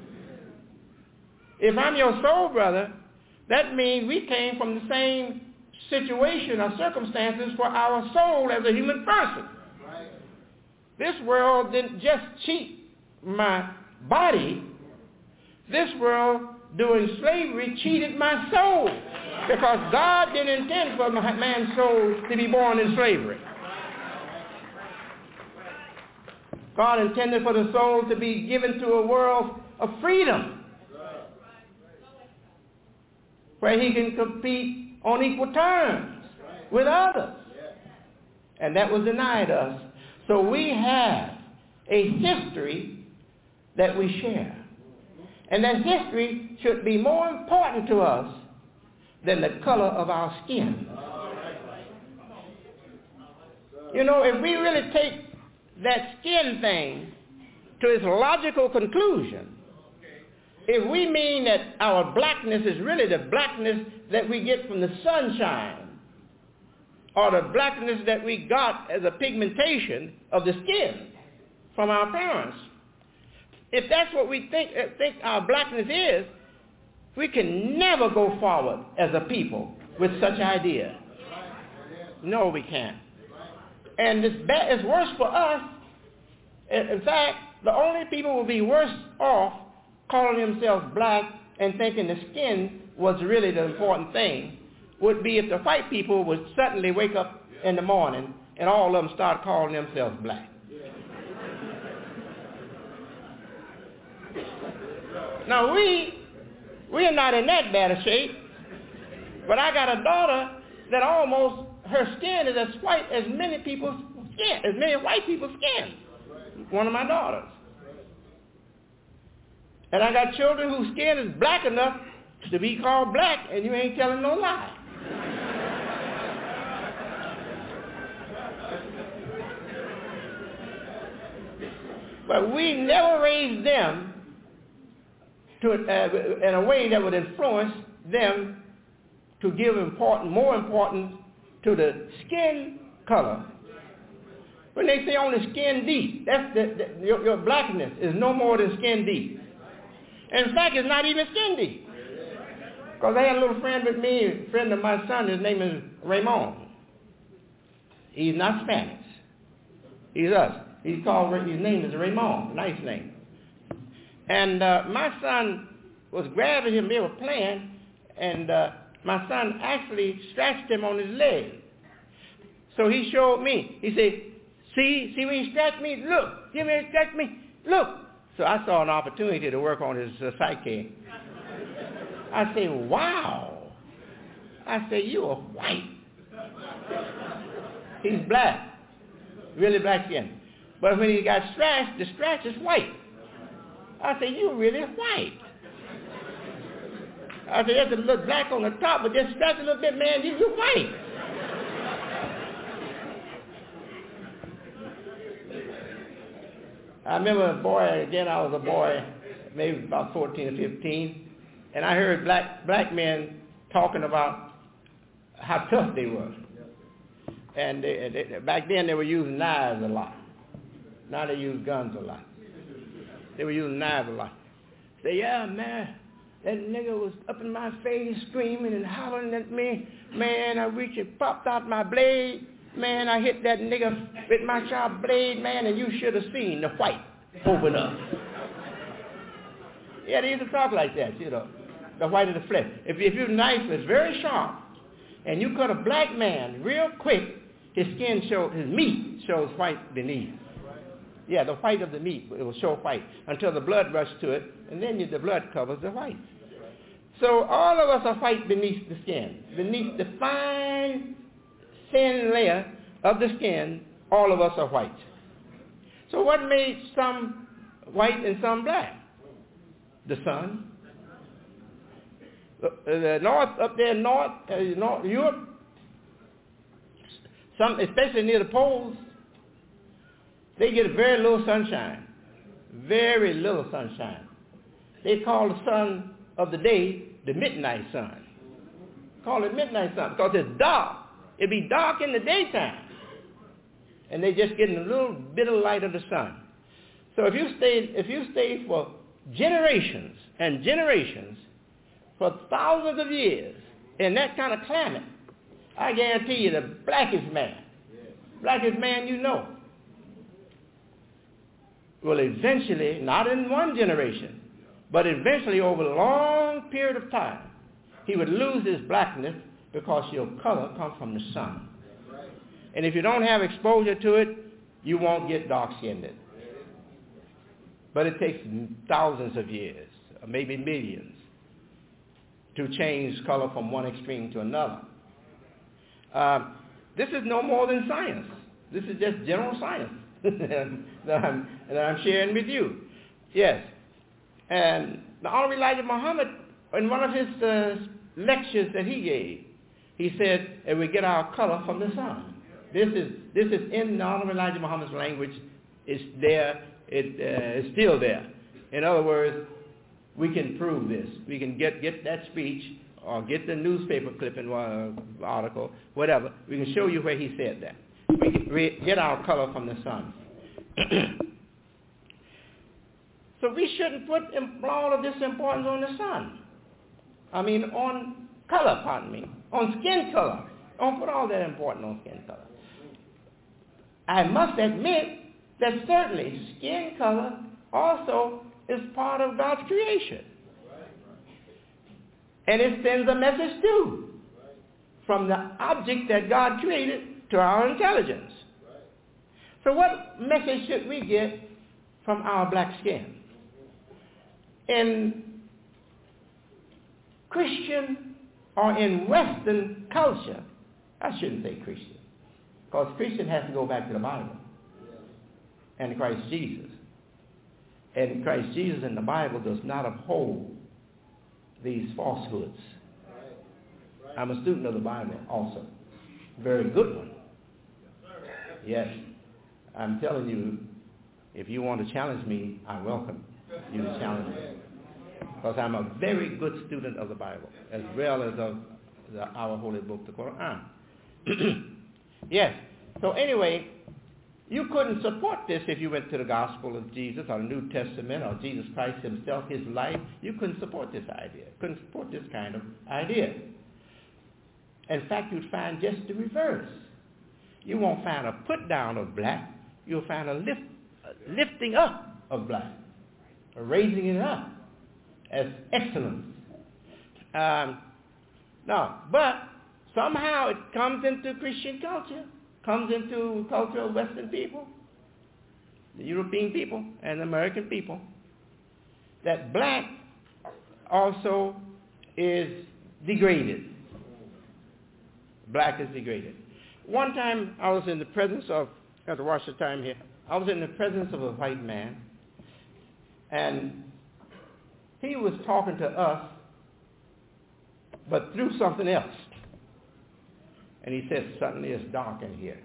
If I'm your soul brother, that means we came from the same situation or circumstances for our soul as a human person. This world didn't just cheat my body. This world, doing slavery, cheated my soul. Because God didn't intend for man's soul to be born in slavery. God intended for the soul to be given to a world of freedom, where he can compete on equal terms with others. And that was denied us. So we have a history that we share. And that history should be more important to us than the color of our skin. You know, if we really take that skin thing to its logical conclusion, if we mean that our blackness is really the blackness that we get from the sunshine, or the blackness that we got as a pigmentation of the skin from our parents, if that's what we think our blackness is, we can never go forward as a people with such idea. No, we can't. And it's worse for us. In fact, the only people who will be worse off calling themselves black and thinking the skin was really the important thing would be if the white people would suddenly wake up in the morning and all of them start calling themselves black. Now, we are not in that bad a shape, but I got a daughter that almost, her skin is as white as many people's skin, as many white people's skin. One of my daughters. And I got children whose skin is black enough to be called black, and you ain't telling no lie. But we never raised them in a way that would influence them to give more importance to the skin color. When they say only skin deep, that's your blackness is no more than skin deep. In fact, it's not even skin deep. Because I had a little friend with me, a friend of my son, his name is Raymond. He's not Spanish. He's us. His name is Raymond, nice name. And my son was grabbing him, they were playing, and my son actually scratched him on his leg. So he showed me. He said, see when you scratch me? Look, give me a scratch me. Look. So I saw an opportunity to work on his psyche. I say, wow. I say, you are white. He's black, really black skin. But when he got scratched, the scratch is white. I say, you really white. I said, there's a little black on the top, but just scratch a little bit, man, you're white. I remember I was a boy, maybe about 14 or 15, and I heard black men talking about how tough they were. And back then they were using knives a lot. Now they use guns a lot. They were using knives a lot. Say, yeah, man, that nigga was up in my face screaming and hollering at me. Man, I reached and popped out my blade. Man, I hit that nigga with my sharp blade, man, and you should have seen the white open up. Yeah, they used to talk like that, you know, the white of the flesh. If your knife is very sharp and you cut a black man real quick, his meat shows white beneath. Yeah, the white of the meat, it will show white until the blood rushes to it, and then the blood covers the white. So all of us are white beneath the skin. Beneath the fine, thin layer of the skin, all of us are white. So what made some white and some black? The sun. The north, up there north, Europe, especially near the poles, they get very little sunshine. Very little sunshine. They call the sun of the day the midnight sun. Call it midnight sun because it's dark. It'd be dark in the daytime. And they're just getting a little bit of light of the sun. So if you stay for generations and generations, for thousands of years in that kind of climate, I guarantee you the blackest man you know, will eventually, not in one generation, but eventually over a long period of time, he would lose his blackness because your color comes from the sun. And if you don't have exposure to it, you won't get dark-skinned. But it takes thousands of years, or maybe millions, to change color from one extreme to another. This is no more than science. This is just general science that I'm sharing with you. Yes. And the Honorable Elijah Muhammad, in one of his lectures that he gave, he said, and we get our color from the sun. This is in the Honorable Elijah Muhammad's language. It's there. It's still there. In other words, we can prove this. We can get that speech or get the newspaper clipping article, whatever. We can show you where he said that. We can get our color from the sun. So we shouldn't put all of this importance on the sun. On color, on skin color. Don't put all that importance on skin color. I must admit that certainly skin color also is part of God's creation. And it sends a message too, from the object that God created to our intelligence. So what message should we get from our black skin? In Christian or in Western culture, I shouldn't say Christian, because Christian has to go back to the Bible and Christ Jesus. And Christ Jesus in the Bible does not uphold these falsehoods. I'm a student of the Bible also. Very good one. Yes. I'm telling you, if you want to challenge me, I welcome you to challenge me. Because I'm a very good student of the Bible, as well as of our holy book, the Quran. Yes. So anyway, you couldn't support this if you went to the Gospel of Jesus or the New Testament or Jesus Christ himself, his life. You couldn't support this idea. Couldn't support this kind of idea. In fact, you'd find just the reverse. You won't find a put down of black. You'll find a lifting up of black, a raising it up as excellence. But somehow it comes into Christian culture, comes into culture of Western people, the European people and the American people, that black also is degraded. Black is degraded. One time I was in the presence of, I have to watch the time here, I was in the presence of a white man, and he was talking to us, but through something else. And he said, suddenly it's dark in here.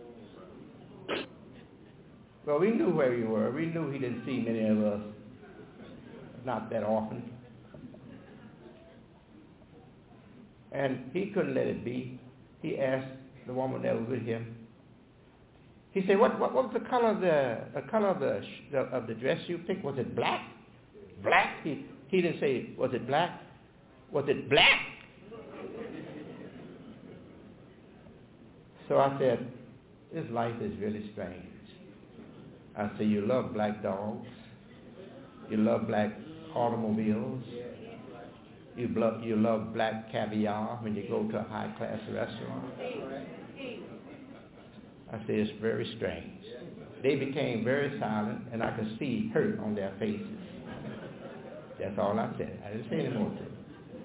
Well, we knew where we were. We knew he didn't see many of us, not that often. And he couldn't let it be. He asked the woman that was with him. He said, "What was the color of the dress you picked? Was it black? Black?" He didn't say, "Was it black? Was it black?" So I said, "This life is really strange." I said, "You love black dogs. You love black automobiles. You love black caviar when you go to a high-class restaurant." I said, "It's very strange." They became very silent, and I could see hurt on their faces. That's all I said. I didn't say any more to them.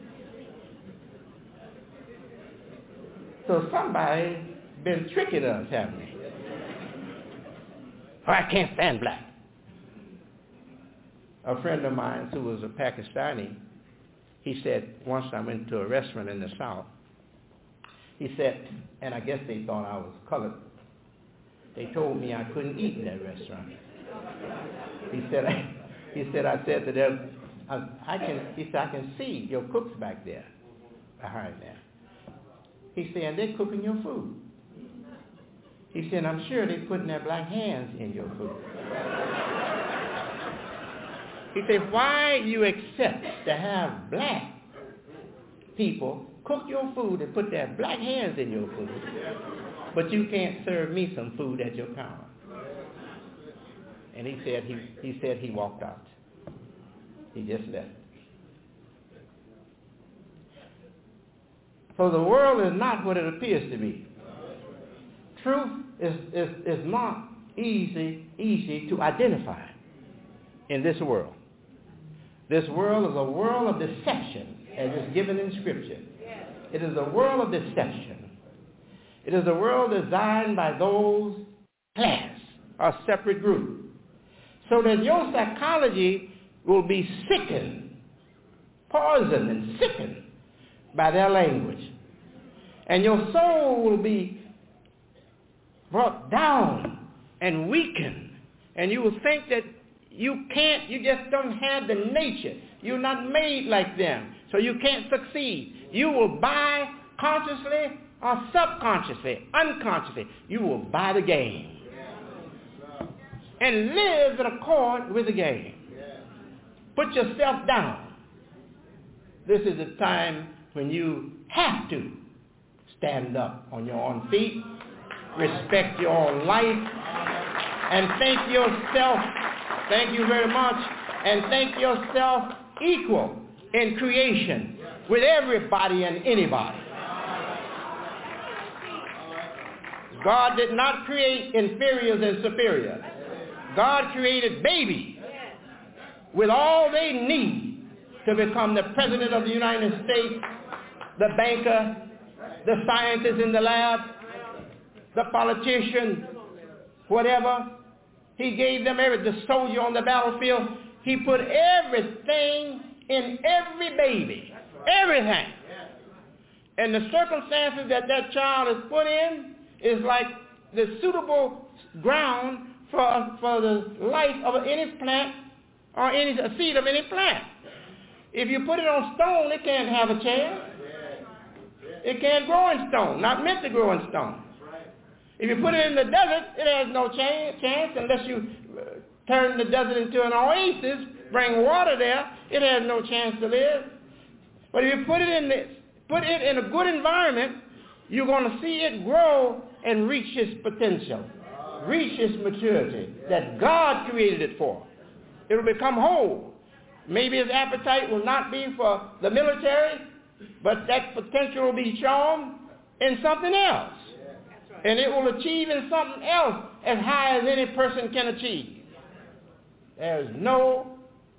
So somebody been tricking us, haven't they? Oh, I can't stand black. A friend of mine who was a Pakistani, he said, once I went to a restaurant in the South, he said, and I guess they thought I was colored, they told me I couldn't eat in that restaurant. He said, I said to them, I can see your cooks back there, behind there. He said, and they're cooking your food. He said, I'm sure they're putting their black hands in your food. He said, why you accept to have black people cook your food and put their black hands in your food, but you can't serve me some food at your counter? And he said he walked out. He just left. So the world is not what it appears to be. Truth is not easy to identify in this world. This world is a world of deception, as is given in Scripture. It is a world of deception. It is a world designed by those class or separate group, so that your psychology will be sickened, poisoned and sickened by their language. And your soul will be brought down and weakened. And you will think that you just don't have the nature. You're not made like them, so you can't succeed. You will buy consciously or subconsciously, unconsciously, you will buy the game and live in accord with the game. Put yourself down. This is the time when you have to stand up on your own feet, respect your own life, and think yourself, thank you very much, and think yourself equal in creation with everybody and anybody. God did not create inferiors and superiors. God created babies with all they need to become the President of the United States, the banker, the scientist in the lab, the politician, whatever. He gave them the soldier on the battlefield. He put everything in every baby, everything. And the circumstances that that child is put in is like the suitable ground for the life of any plant or any seed of any plant. If you put it on stone, it can't have a chance. It can't grow in stone, not meant to grow in stone. If you put it in the desert, it has no chance unless you turn the desert into an oasis, bring water there, it has no chance to live. But if you put it in a good environment, you're going to see it grow and reach its potential, reach its maturity that God created it for. It will become whole. Maybe its appetite will not be for the military, but that potential will be shown in something else. And it will achieve in something else as high as any person can achieve. There's no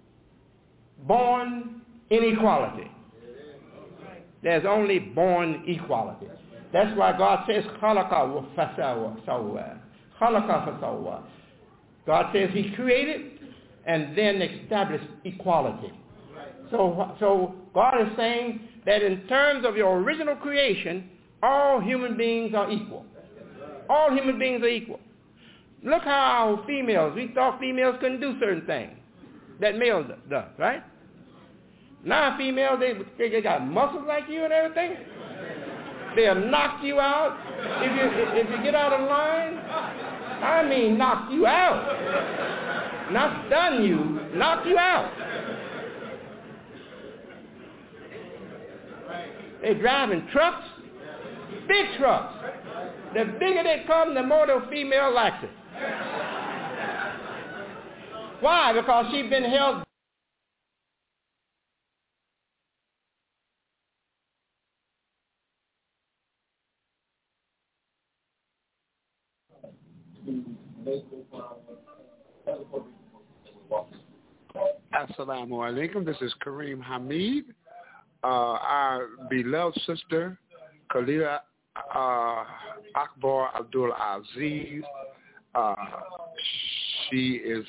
born inequality. There's only born equality. That's why God says, khalaqa fasawwa. Khalaqa fasawwa. God says he created and then established equality. So God is saying that in terms of your original creation, all human beings are equal. All human beings are equal. Look how females, we thought females couldn't do certain things that males does, right? Now females, they got muscles like you and everything. They'll knock you out if you get out of line. I mean knock you out. Not stun you, knock you out. They're driving trucks, big trucks. The bigger they come, the more the female likes it. Why? Because she's been held. Assalamu alaikum. This is Kareem Hamid. Our beloved sister, Khalila Akbar Abdul Aziz. She is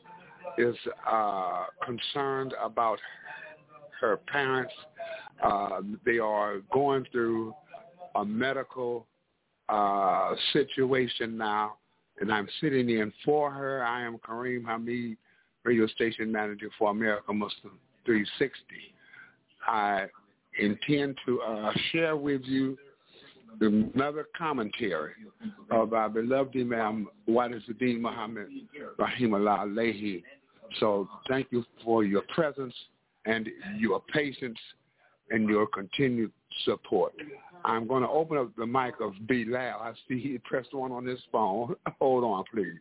concerned about her parents. They are going through a medical situation now, and I'm sitting in for her. I am Kareem Hamid, radio station manager for American Muslim 360. I intend to share with you another commentary of our beloved Imam Wa'izuddin Muhammad Rahimahullah Alayhi. So thank you for your presence and your patience and your continued support. I'm going to open up the mic of Bilal. I see he pressed one on his phone. Hold on, please.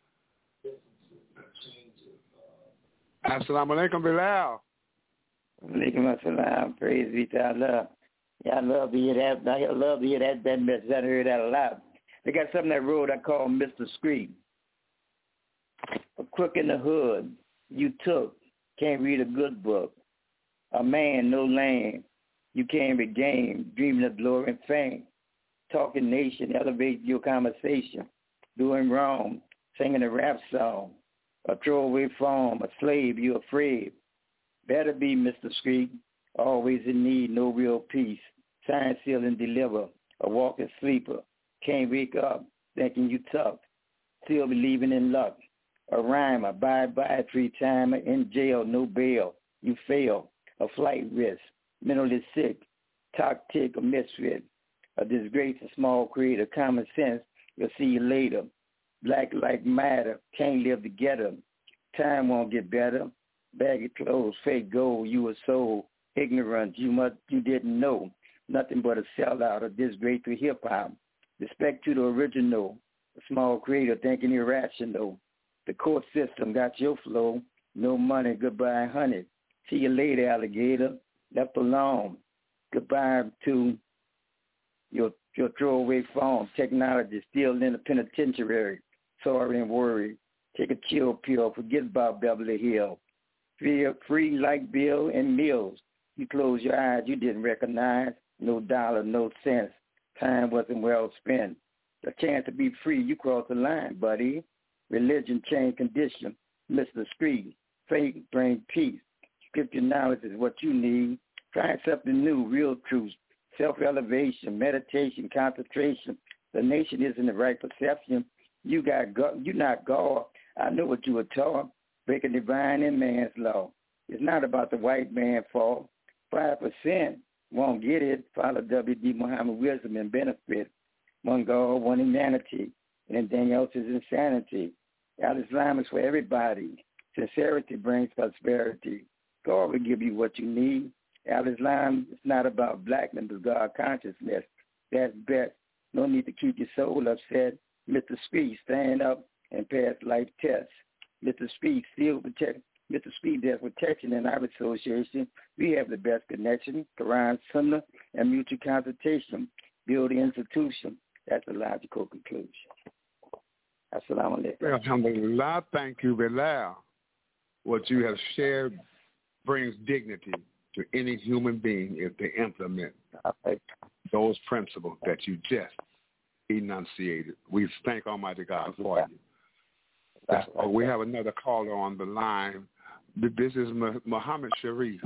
Assalamu alaikum, Bilal. Alaikum assalam. Praise be to Allah. Yeah, I love to hear that. I love to hear that message. I heard that a lot. They got something that road I call Mr. Scream. A crook in the hood you took, can't read a good book. A man, no land, you can't regain, dreaming of glory and fame. Talking nation, elevate your conversation. doing wrong, singing a rap song, a throwaway form, a slave, you afraid. Better be Mr. Street, always in need, no real peace. Sign, seal, and deliver, a walking sleeper. Can't wake up, thinking you tough. Still believing in luck. A rhymer, bye-bye, three-timer, in jail, no bail. You fail, a flight risk, mentally sick, toxic, a misfit, a disgrace, a small creator, common sense, you'll see you later. Black like matter, can't live together. Time won't get better. Baggy clothes, fake gold, you a soul. Ignorant, you didn't know. Nothing but a sellout, a disgrace to hip-hop. Respect to the original, a small creator thinking irrational. The court system got your flow. No money, goodbye, honey. See you later, alligator. Left alone. Goodbye to your throwaway phone. Technology still in the penitentiary. Sorry and worried. Take a chill pill. Forget about Beverly Hills. Free like Bill and Mills. You close your eyes, you didn't recognize. No dollar, no cents. Time wasn't well spent. A chance to be free, you crossed the line, buddy. Religion changed condition. Mr. Street, faith bring peace. Scripture knowledge is what you need. Try something new, real truth. Self-elevation, meditation, concentration. The nation isn't the right perception. You're not God. I know what you were taught. Breaking divine and man's law. It's not about the white man's fault. 5% won't get it. Follow W.D. Muhammad wisdom and benefit. One God, one humanity. And anything else is insanity. Al-Islam is for everybody. Sincerity brings prosperity. God will give you what you need. Al-Islam is not about blackness, but God consciousness. That's best. No need to keep your soul upset. Mr. Speed, stand up and pass life tests. Mr. Speed, still protect. Mr. Speed, there's protection in our association. We have the best connection, Quran, Sunnah, and mutual consultation. Build the institution. That's a logical conclusion. Assalamu alaikum. Alhamdulillah. Thank you, Bilal. What you have shared brings dignity to any human being if they implement those principles that you just enunciated. We thank Almighty God for you. We have another caller on the line. This is Muhammad Sharif.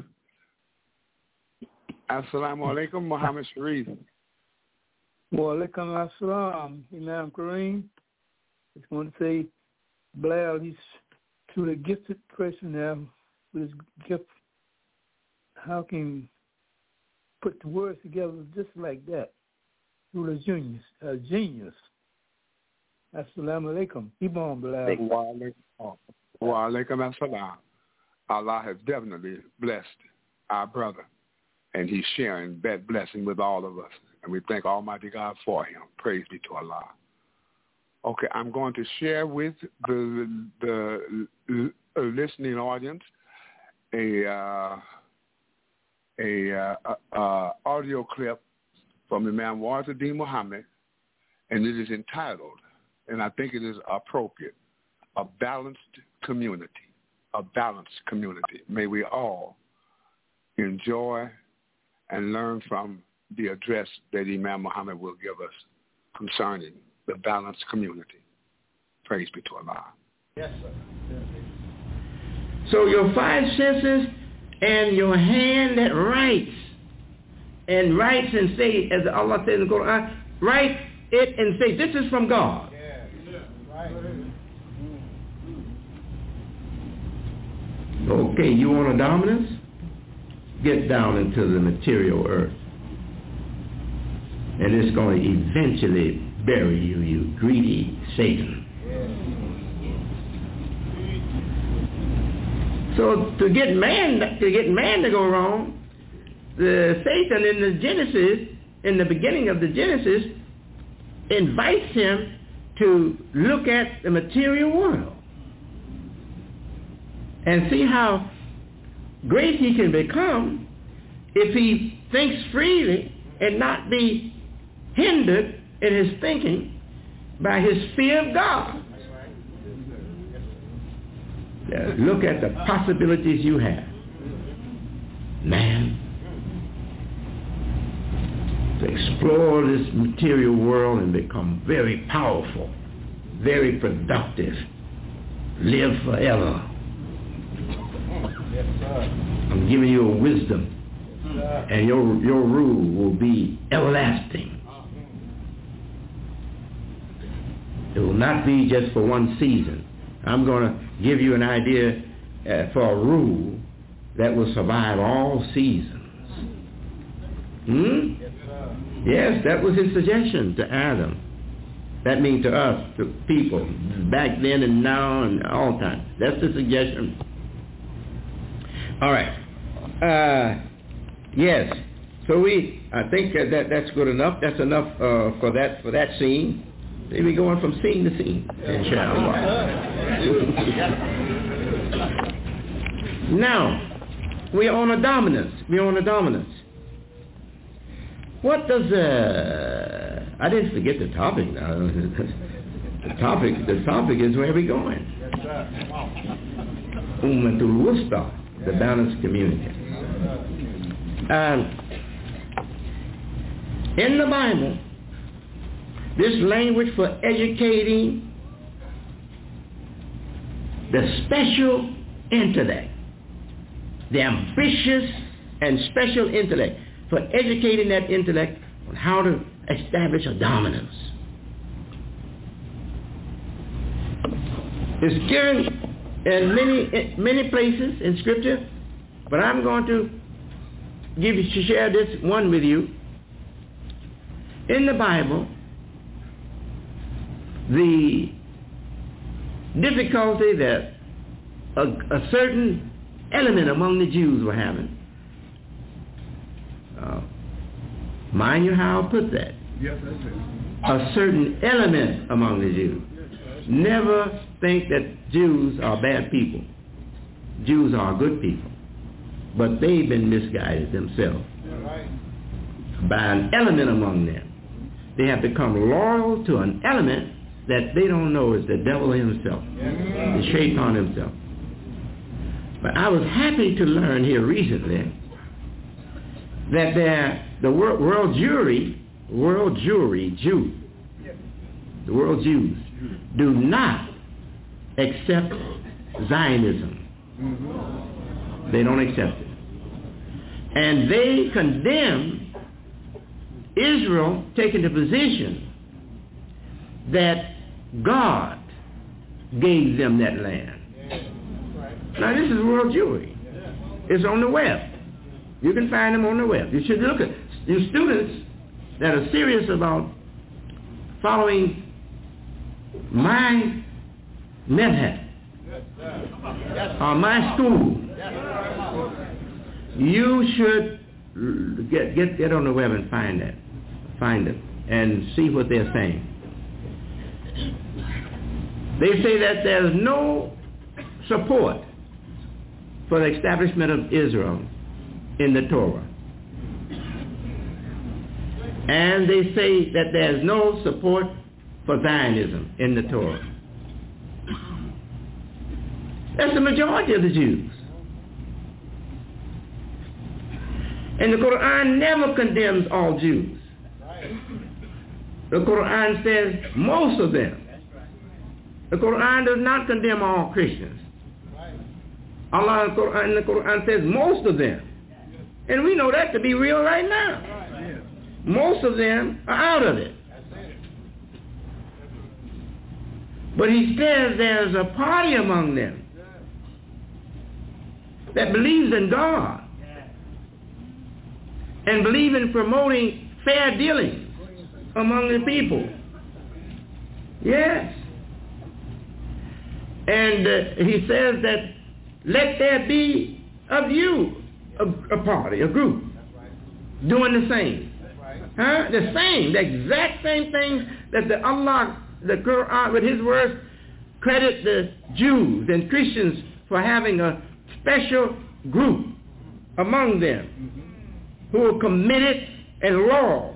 Assalamu alaikum, Muhammad Sharif. Wa alaikum assalam, Imam Kareem. I just want to say, Bilal, he's truly a gifted person now with his gift. How can you put the words together just like that? You're a genius. Assalamu alaikum. Keep on, Bilal. Wa alaikum assalam. Allah has definitely blessed our brother, and he's sharing that blessing with all of us. And we thank Almighty God for him. Praise be to Allah. Okay, I'm going to share with the listening audience a audio clip from Imam Waziruddin Muhammad, and it is entitled, and I think it is appropriate, A Balanced Community. A balanced community. May we all enjoy and learn from the address that Imam Muhammad will give us concerning the balanced community. Praise be to Allah. Yes, sir. So your five senses and your hand that writes and say, as Allah says in the Quran, write it and say, this is from God. Yeah. Right. Okay, you want a dominance? Get down into the material earth. And it's going to eventually bury you, you greedy Satan. So to get man to go wrong, the Satan in the beginning of the Genesis, invites him to look at the material world and see how great he can become if he thinks freely and not be hindered in his thinking by his fear of God. Look at the possibilities you have, man, to explore this material world and become very powerful. very productive. Live forever. I'm giving you a wisdom, and your rule will be everlasting. It will not be just for one season. I'm going to give you an idea for a rule that will survive all seasons. Yes, that was his suggestion to Adam. That means to us, to people, back then and now and all time. That's the suggestion. All right. Yes. So I think that's good enough. That's enough for that scene. Maybe going from scene to scene, inshallah. Now, we're on a dominance. What does I didn't forget the topic now. The topic is where we're going. Ummatul Wusta, the balanced community. In the Bible, this language for educating the special intellect, the ambitious and special intellect, for educating that intellect on how to establish a dominance. It's given in many places in Scripture, but I'm going to share this one with you. In the Bible, the difficulty that a certain element among the Jews were having. Mind you how I put that. Yes, that's it. A certain element among the Jews. Never think that Jews are bad people. Jews are good people. But they've been misguided themselves by an element among them. They have become loyal to an element that they don't know is the devil himself, the Shaitan himself. But I was happy to learn here recently that the world Jews do not accept Zionism. They don't accept it. And they condemn Israel taking the position that God gave them that land. Now this is world Jewry. It's on the web. You can find them on the web. You should look at you students that are serious about following my method or my school. You should get on the web and find it and see what they're saying. They say that there's no support for the establishment of Israel in the Torah. And they say that there's no support for Zionism in the Torah. That's the majority of the Jews. And the Quran never condemns all Jews. The Quran says most of them. The Quran does not condemn all Christians. Allah in the Quran says most of them. And we know that to be real right now. Most of them are out of it. But he says there's a party among them that believes in God and believe in promoting fair dealing among the people. Yes. And he says that let there be of you a party, a group, doing the same. The same, the exact same things that the Quran, with his words, credit the Jews and Christians for having a special group among them who are committed and loyal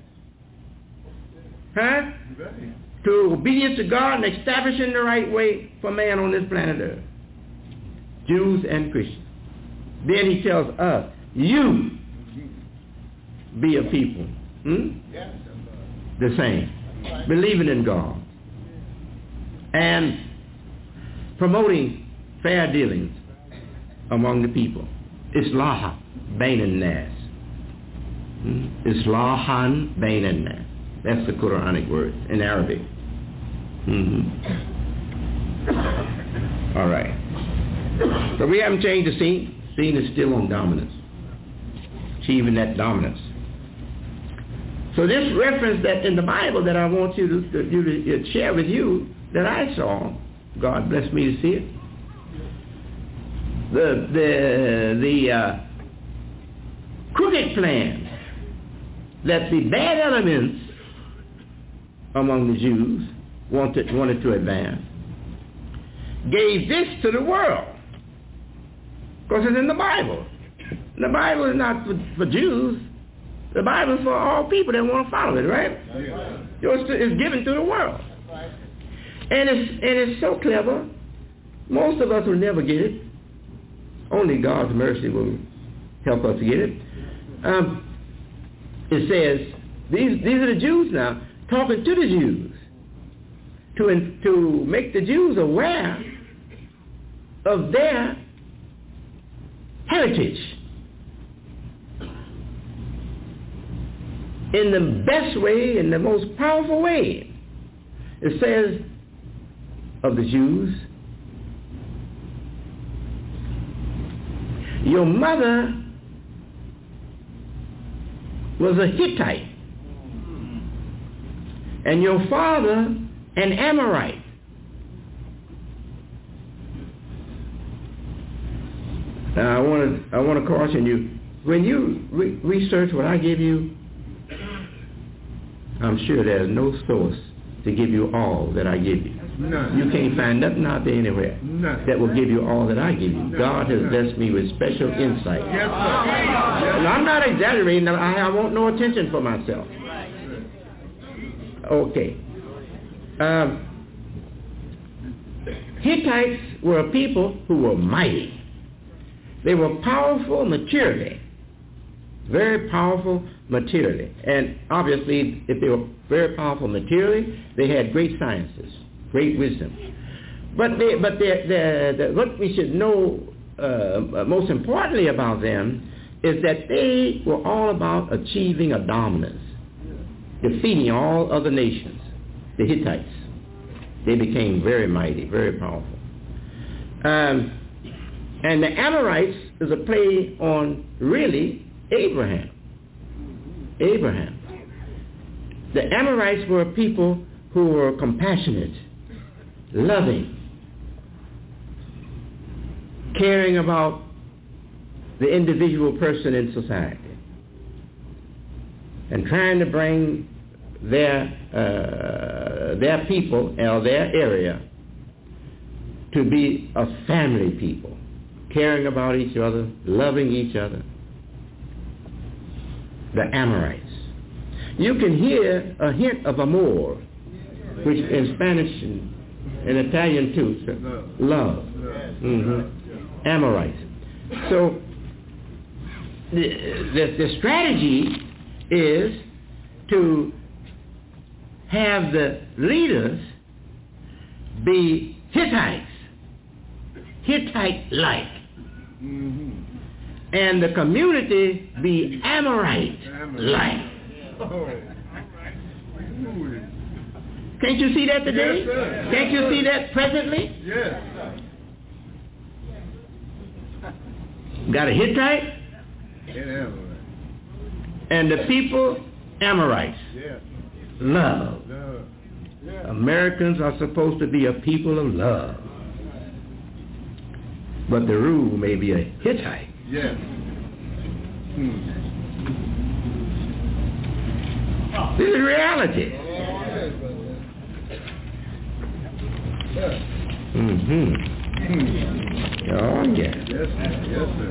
to obedience to God and establishing the right way for man on this planet Earth. Jews and Christians. Then he tells us, you be a people. The same. Believing in God. and promoting fair dealings among the people. Islah bainan nas. Islahan bainan nas. That's the Quranic word in Arabic. All right. So we haven't changed the scene. Scene is still on dominance. Achieving that dominance. So this reference that in the Bible that I want you to share with you that I saw, God bless me to see it. The crooked plan that the bad elements among the Jews wanted to advance gave this to the world, because it's in the Bible. The Bible is not for Jews. The Bible is for all people that want to follow it, right? It's given to the world. And it's so clever. Most of us will never get it. Only God's mercy will help us get it. It says, these are the Jews now, talking to the Jews, to make the Jews aware of their heritage in the best way, in the most powerful way. It says of the Jews, your mother was a Hittite, and your father an Amorite. Now I want to caution you, when you research what I give you, I'm sure there's no source to give you all that I give you. None. You can't find nothing out there anywhere that will give you all that I give you. God has blessed me with special insight. Yes, sir. And I'm not exaggerating. I want no attention for myself. Okay. Hittites were a people who were mighty. They were powerful materially. Very powerful materially. And obviously, if they were very powerful materially, they had great sciences, great wisdom. But what we should know most importantly about them is that they were all about achieving a dominance, defeating all other nations, the Hittites. They became very mighty, very powerful. And the Amorites is a play on really Abraham. The Amorites were people who were compassionate, loving, caring about the individual person in society, and trying to bring their people or their area to be a family people, caring about each other, loving each other. The Amorites. You can hear a hint of amor, which in Spanish and Italian too, love. Amorites. So the strategy is to have the leaders be Hittites, Hittite-like. And the community be Amorite-like. Can't you see that today? Yes, can't you see that presently? Yes. Got a Hittite and the people Amorites. Love. Americans are supposed to be a people of love. But the rule may be a Hittite. Yes. This is reality. Oh, yeah. Yes, sir.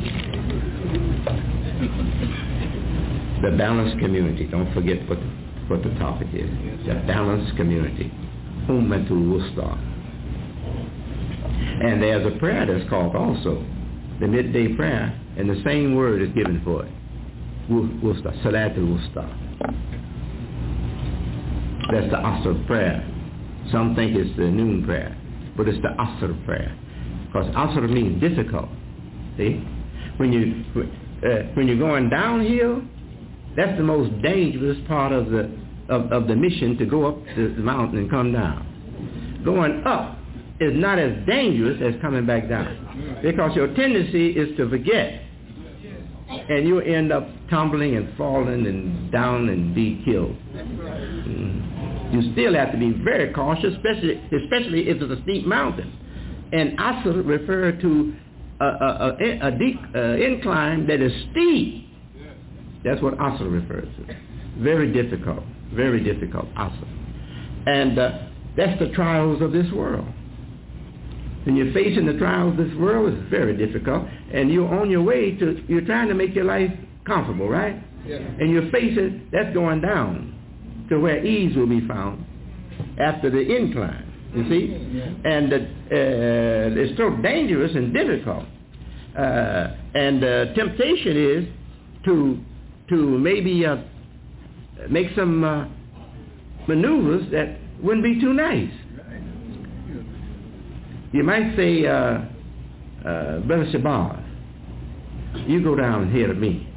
The balanced community. Don't forget what the topic is. The balanced community. Ummatul Wusta. And there's a prayer that's called also the midday prayer, and the same word is given for it. Wusta, Salatul Wusta. That's the Asr prayer. Some think it's the noon prayer, but it's the Asr prayer, because Asr means difficult. See, when you're going downhill, that's the most dangerous part of the mission, to go up the mountain and come down. Going up is not as dangerous as coming back down, because your tendency is to forget, and you end up tumbling and falling and down and be killed. You still have to be very cautious, especially if it's a steep mountain. And Asr refers to a deep incline that is steep. That's what Asr refers to. Very difficult, Asr. And that's the trials of this world. When you're facing the trials of this world, it's very difficult, and you're on your way to, you're trying to make your life comfortable, right? Yeah. And you're facing, that's going down to where ease will be found after the incline, you see? Yeah. And it's so dangerous and difficult. And temptation is to maybe make some maneuvers that wouldn't be too nice. You might say, Brother Shabazz, you go down here to me.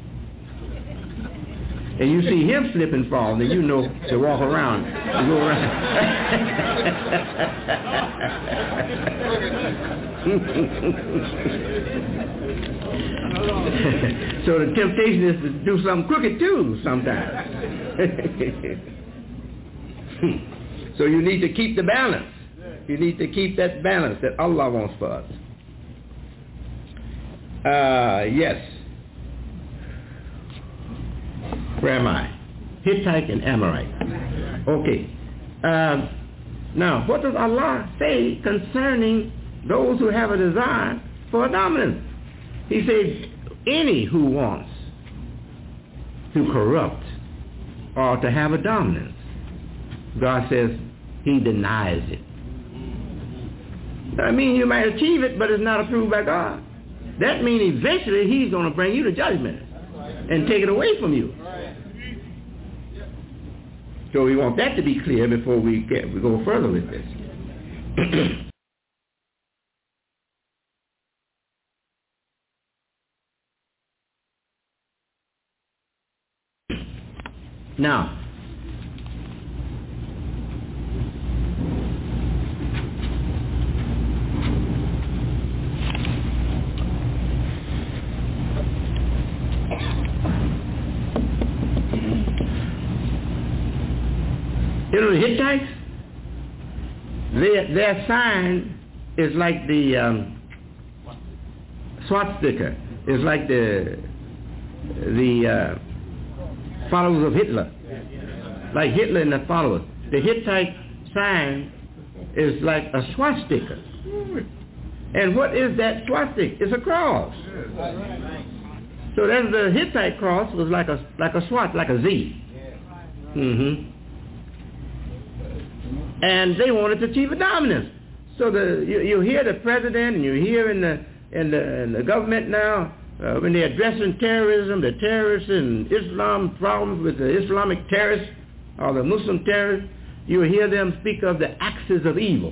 And you see him slip and fall, then you know to walk around, to go around. So the temptation is to do something crooked too sometimes. So you need to keep the balance. You need to keep that balance that Allah wants for us. Yes. Where am I? Hittite and Amorite. Okay. Now, what does Allah say concerning those who have a desire for a dominance? He says, any who wants to corrupt or to have a dominance, God says he denies it. I mean, you might achieve it, but it's not approved by God. That means eventually he's going to bring you to judgment and take it away from you. So we want that to be clear before we go further with this. Now, you know, the Hittites, their sign is like the swastika. It's like the followers of Hitler. Like Hitler and the followers. The Hittite sign is like a swastika. And what is that swastika? It's a cross. So that's the Hittite cross was like a swastika, like a Z. Mm-hmm. And they wanted to achieve a dominance. So you hear the president, and you hear in the government now, when they're addressing terrorism, the terrorists and Islam problems with the Islamic terrorists or the Muslim terrorists, you hear them speak of the axis of evil.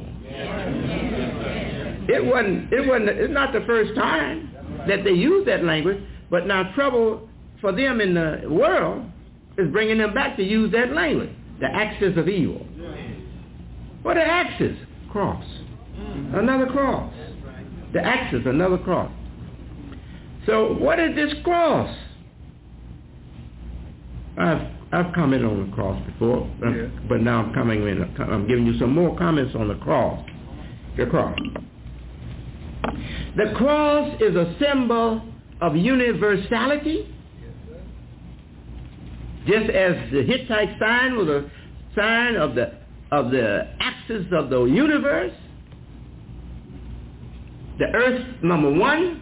It's not the first time that they use that language, but now trouble for them in the world is bringing them back to use that language, the axis of evil. What are axes? Cross. Another cross. The axis, another cross. So what is this cross? I've commented on the cross before, but now I'm giving you some more comments on the cross. The cross. The cross is a symbol of universality, just as the Hittite sign was a sign of the axis of the universe. The earth, number one,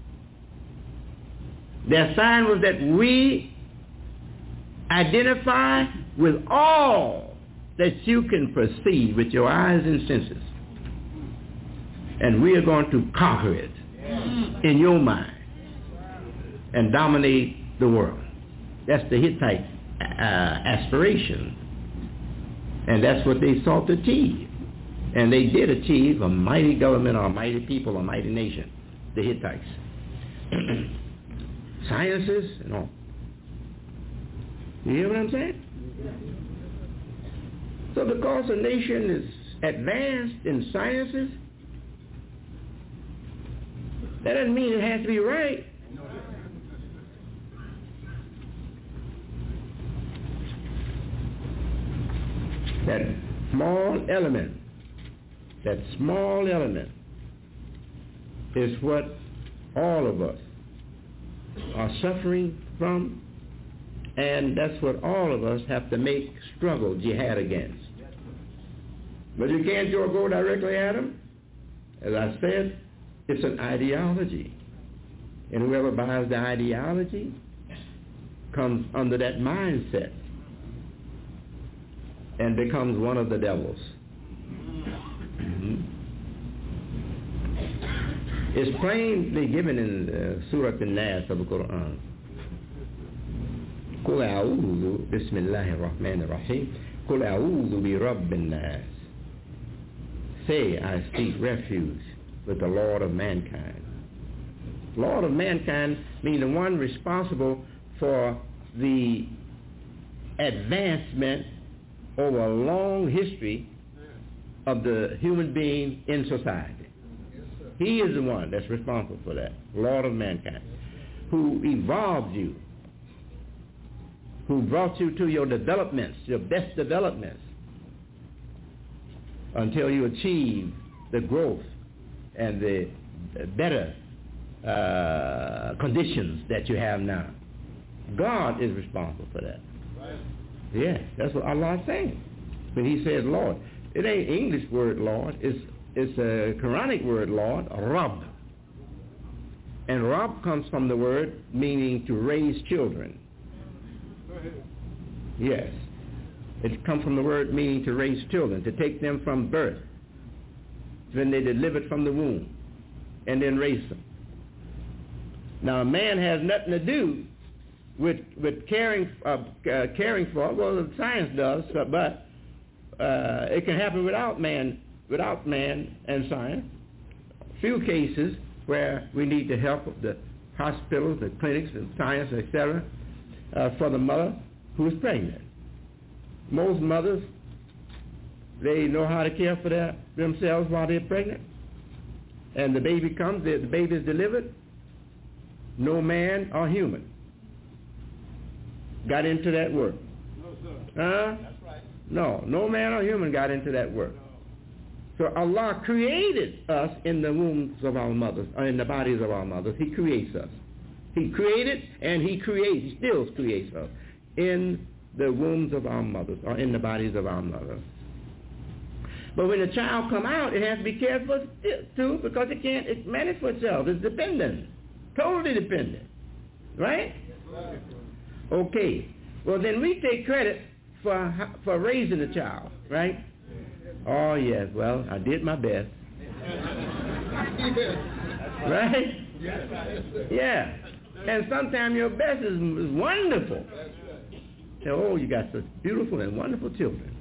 their sign was that we identify with all that you can perceive with your eyes and senses. And we are going to conquer it in your mind and dominate the world. That's the Hittite aspiration. And that's what they sought to achieve. And they did achieve a mighty government, or a mighty people, a mighty nation, the Hittites. Sciences and all. You hear what I'm saying? So because a nation is advanced in sciences, that doesn't mean it has to be right. That small element is what all of us are suffering from, and that's what all of us have to make struggle, jihad against. But you can't just go directly at them. As I said, it's an ideology. And whoever buys the ideology comes under that mindset and becomes one of the devils. It's plainly given in Surah An-Nas of the Quran. قُلْ أَعُوذُ بِسْمِ اللَّهِ الرَّحْمَنِ الرَّحِيمِ قُلْ أَعُوذُ بِرَبِّ النَّاسِ. Say, I seek refuge with the Lord of mankind. Lord of mankind means the one responsible for the advancement over a long history of the human being in society. He is the one that's responsible for that, Lord of mankind, who evolved you, who brought you to your developments, your best developments, until you achieve the growth and the better conditions that you have now. God is responsible for that. Right. Yes, that's what Allah is saying. When he says Lord, it ain't English word Lord, it's a Quranic word Lord, Rabb. And Rabb comes from the word meaning to raise children. Yes. It comes from the word meaning to raise children, to take them from birth, when they delivered from the womb, and then raise them. Now, a man has nothing to do with caring for. Well, science does, but it can happen without man and science. Few cases where we need the help of the hospitals, the clinics, and science, etc., for the mother who is pregnant. Most mothers, they know how to care for themselves while they're pregnant. And the baby comes, the baby is delivered. No man or human got into that work. No, sir. That's right. No man or human got into that work. So Allah created us in the wombs of our mothers, or in the bodies of our mothers. He creates us. He created and He still creates us in the wombs of our mothers, or in the bodies of our mothers. But when the child come out, it has to be cared for too, because it manage for itself. It's dependent, totally dependent, right? Okay. Well, then we take credit for raising the child, right? Oh yes. Well, I did my best, right? Yeah. And sometimes your best is wonderful. Oh, you got such beautiful and wonderful children.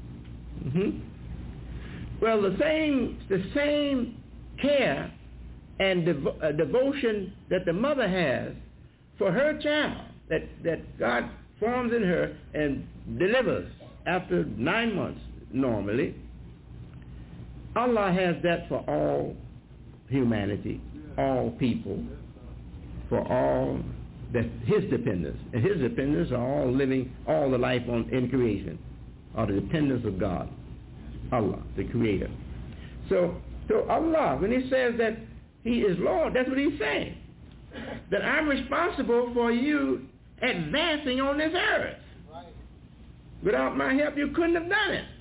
Well, the same care and devotion that the mother has for her child, that God forms in her and delivers after 9 months normally, Allah has that for all humanity, all people, for all that's His dependents. And His dependents are all living all the life in creation, are the dependents of God, Allah, the Creator. So Allah, when He says that He is Lord, that's what He's saying. That I'm responsible for you advancing on this earth. Right. Without my help, you couldn't have done it.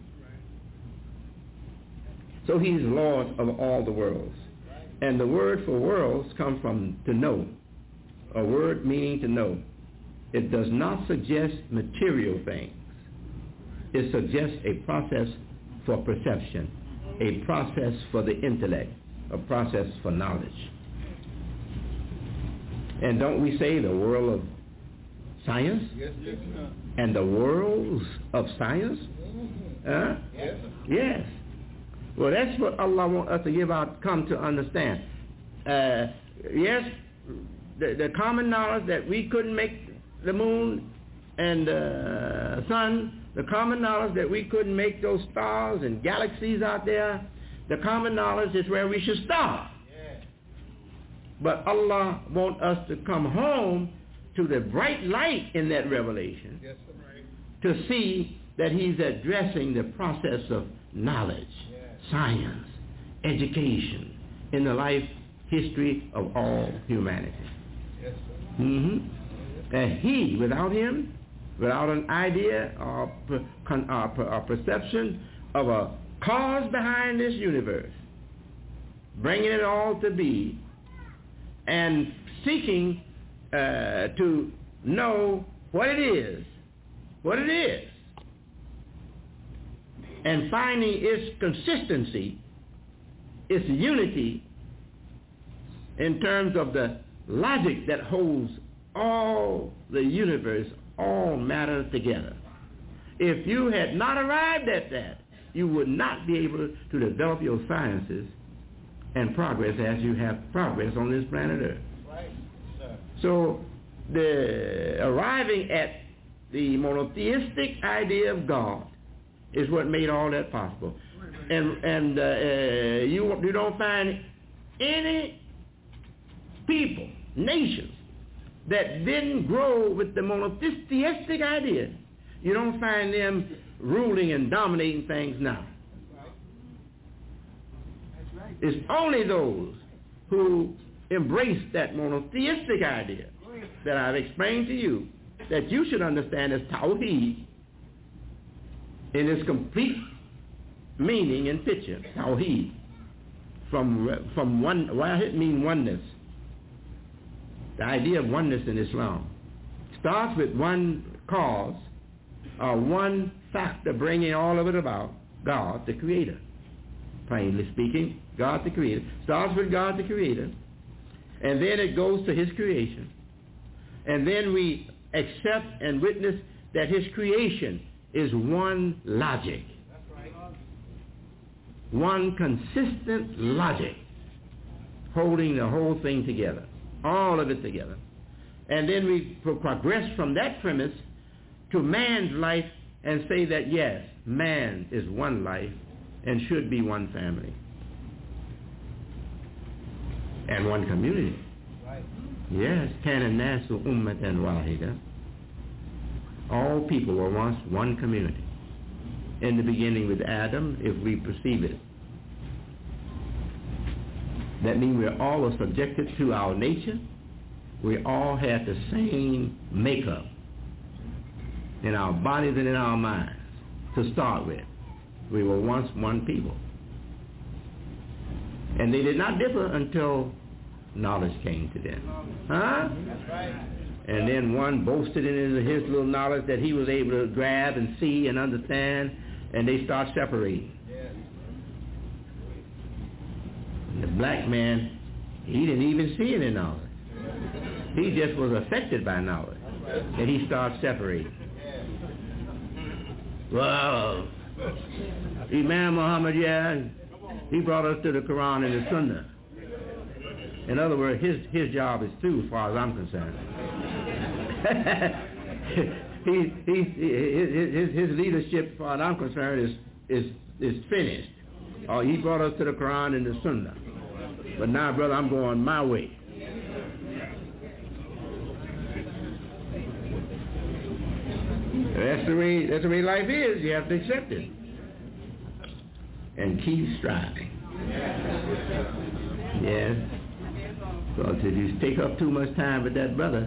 So He's Lord of all the worlds. And the word for worlds comes from to know. A word meaning to know. It does not suggest material things. It suggests a process for perception, a process for the intellect, a process for knowledge. And don't we say the world of science? Yes, sir. And the worlds of science? Yes. Yes. Well, that's what Allah wants us to come to understand. Yes, the common knowledge that we couldn't make the moon and the sun, the common knowledge that we couldn't make those stars and galaxies out there, the common knowledge is where we should start. But Allah wants us to come home to the bright light in that revelation to see that he's addressing the process of knowledge, science, education in the life history of all humanity. And he, without him, without an idea or perception of a cause behind this universe, bringing it all to be, and seeking to know what it is, and finding its consistency, its unity in terms of the logic that holds all the universe, all matter together. If you had not arrived at that, you would not be able to develop your sciences and progress as you have progress on this planet Earth. Right. So the arriving at the monotheistic idea of God is what made all that possible. And you don't find any people, nations, that didn't grow with the monotheistic idea. You don't find them ruling and dominating things now. It's only those who embrace that monotheistic idea that I've explained to you that you should understand as Tawheed in its complete meaning and picture. Tawheed, from one, Wahid means oneness. The idea of oneness in Islam starts with one cause or one factor bringing all of it about, God the Creator. Plainly speaking, God the Creator. Starts with God the Creator, and then it goes to his creation. And then we accept and witness that his creation is one logic. One consistent logic holding the whole thing together, all of it together. And then we progress from that premise to man's life and say that, yes, man is one life and should be one family and one community. Right. Yes, kana nasu ummatan wahida. All people were once one community. In the beginning with Adam, if we perceive it. That means we all were subjected to our nature. We all had the same makeup in our bodies and in our minds to start with. We were once one people. And they did not differ until knowledge came to them. Huh? That's right. And then one boasted in his little knowledge that he was able to grab and see and understand, and they start separating. And the black man, he didn't even see any knowledge. He just was affected by knowledge. And he starts separating. Well, Imam Muhammad, he brought us to the Quran and the Sunnah. In other words, his job is through as far as I'm concerned. His leadership, as far as I'm concerned, is finished. He brought us to the Quran and the Sunnah. But now, brother, I'm going my way. That's the way life is. You have to accept it and keep striving. Yes. Because if you take up too much time with that brother,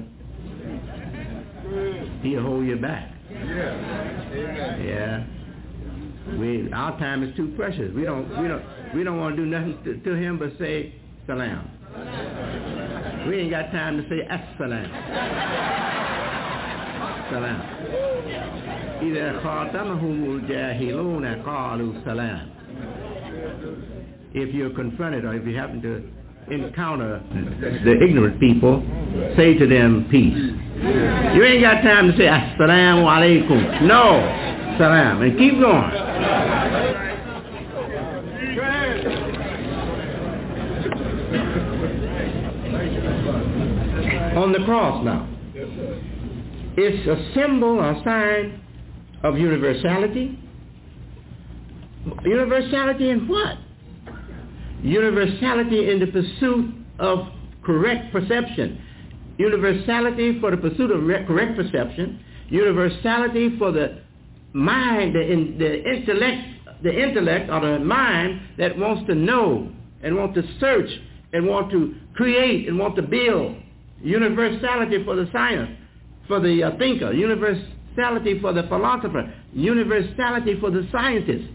he'll hold you back. Yeah. Our time is too precious. We don't want to do nothing to him but say salam. We ain't got time to say as-salam. Salam. إذا خاطبهم الجاهلون قالوا سلام. If you're confronted or if you happen to encounter the ignorant people, say to them peace. You ain't got time to say assalamu alaikum. No, salam, and keep going. On the cross now. It's a symbol, a sign of universality. Universality in what? Universality in the pursuit of correct perception. Universality for the pursuit of correct perception. Universality for the mind, the intellect or the mind that wants to know and want to search and want to create and want to build. Universality for the science, for the thinker. Universality for the philosopher. Universality for the scientist.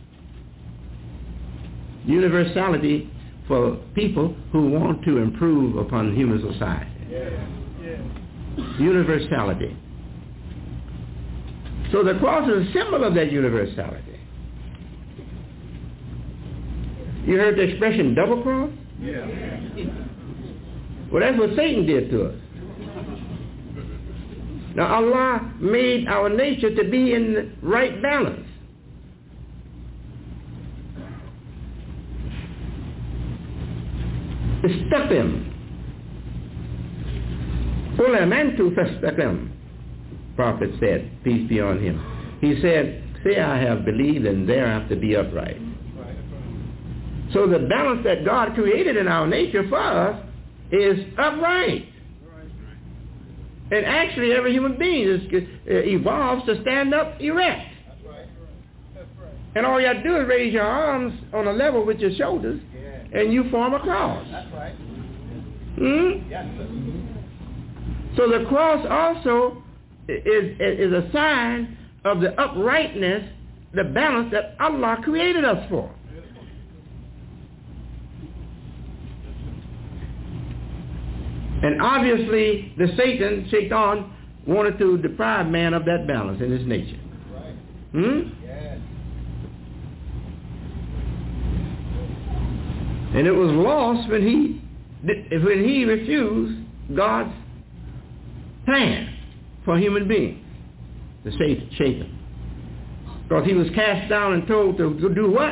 Universality for people who want to improve upon human society. Universality. So the cross is a symbol of that universality. You heard the expression double cross? Well, that's what Satan did to us. Now Allah made our nature to be in the right balance. Istaqim. Qul amantu fastaqim. Prophet said, peace be on him. He said, say I have believed and thereafter be upright. So the balance that God created in our nature for us is upright. And actually every human being evolves to stand up erect. And all you have to do is raise your arms on a level with your shoulders and you form a cross. So the cross also is a sign of the uprightness, the balance that Allah created us for. And obviously the Satan, wanted to deprive man of that balance in his nature. And it was lost when he refused God's plan for human beings, the Satan. Because he was cast down and told to do what?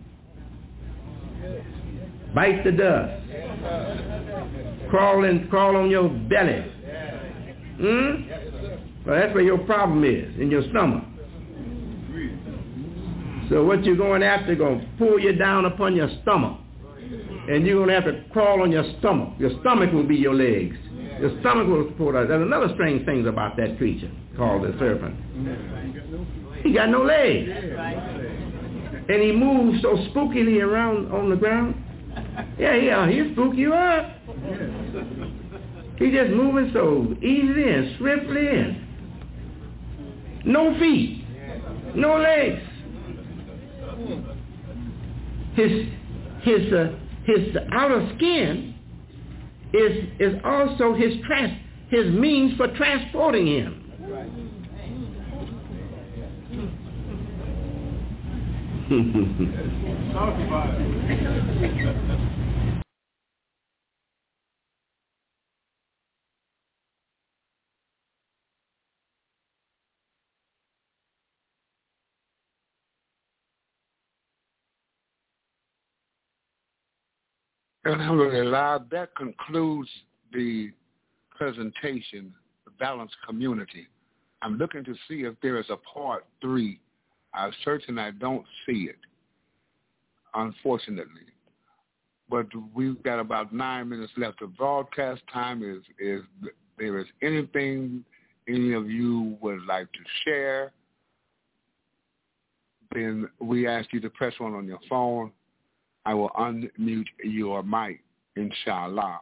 Bite the dust. Crawl on your belly. Well, that's where your problem is, in your stomach. So what you're going after is going to pull you down upon your stomach. And you're going to have to crawl on your stomach. Your stomach will be your legs. Your stomach will support us. There's another strange thing about that creature called the serpent. He got no legs. And he moves so spookily around on the ground. Yeah, he'll spook you up. He's just moving so easily and swiftly and no feet, no legs. His outer skin is also his means for transporting him. Talk about it. Alhamdulillah, that concludes the presentation, The Balanced Community. I'm looking to see if there is a part 3. I've searched and I don't see it, unfortunately. But we've got about 9 minutes left. The broadcast time is there is anything any of you would like to share, then we ask you to press 1 on your phone. I will unmute your mic, inshallah.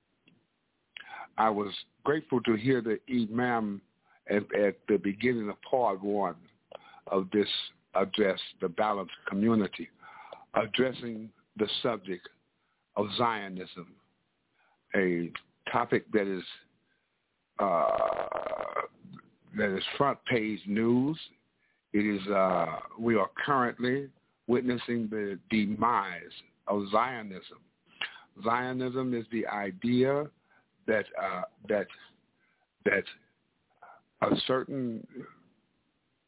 I was grateful to hear the Imam at the beginning of part 1 of this address, The Balanced Community, addressing the subject of Zionism, a topic that is front page news. It is we are currently witnessing the demise of Zionism. Zionism is the idea that a certain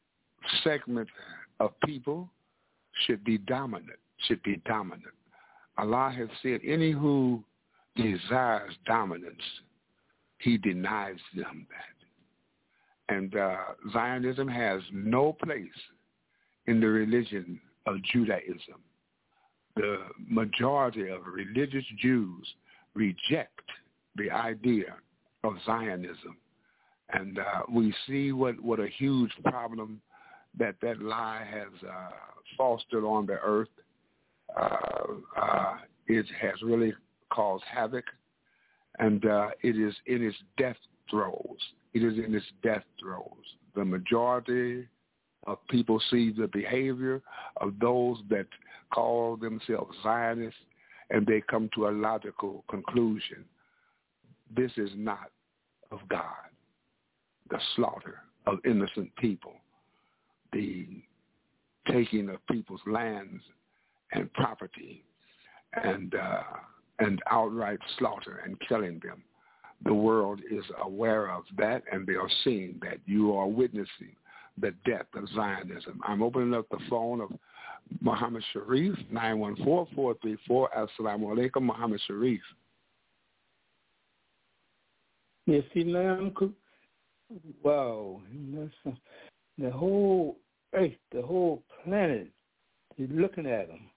segment of people should be dominant. Allah has said, any who desires dominance, he denies them that. And Zionism has no place in the religion of Judaism. The majority of religious Jews reject the idea of Zionism. And we see what a huge problem that lie has fostered on the earth. It has really caused havoc, and it is in its death throes. It is in its death throes. The majority of people see the behavior of those that call themselves Zionists, and they come to a logical conclusion. This is not of God. The slaughter of innocent people, the taking of people's lands and property, and outright slaughter and killing them. The world is aware of that, and they are seeing that. You are witnessing the death of Zionism. I'm opening up the phone of Muhammad Sharif, 914-434. Assalamu alaikum, Muhammad Sharif. Yes, wow. The whole earth, the whole planet is looking at them.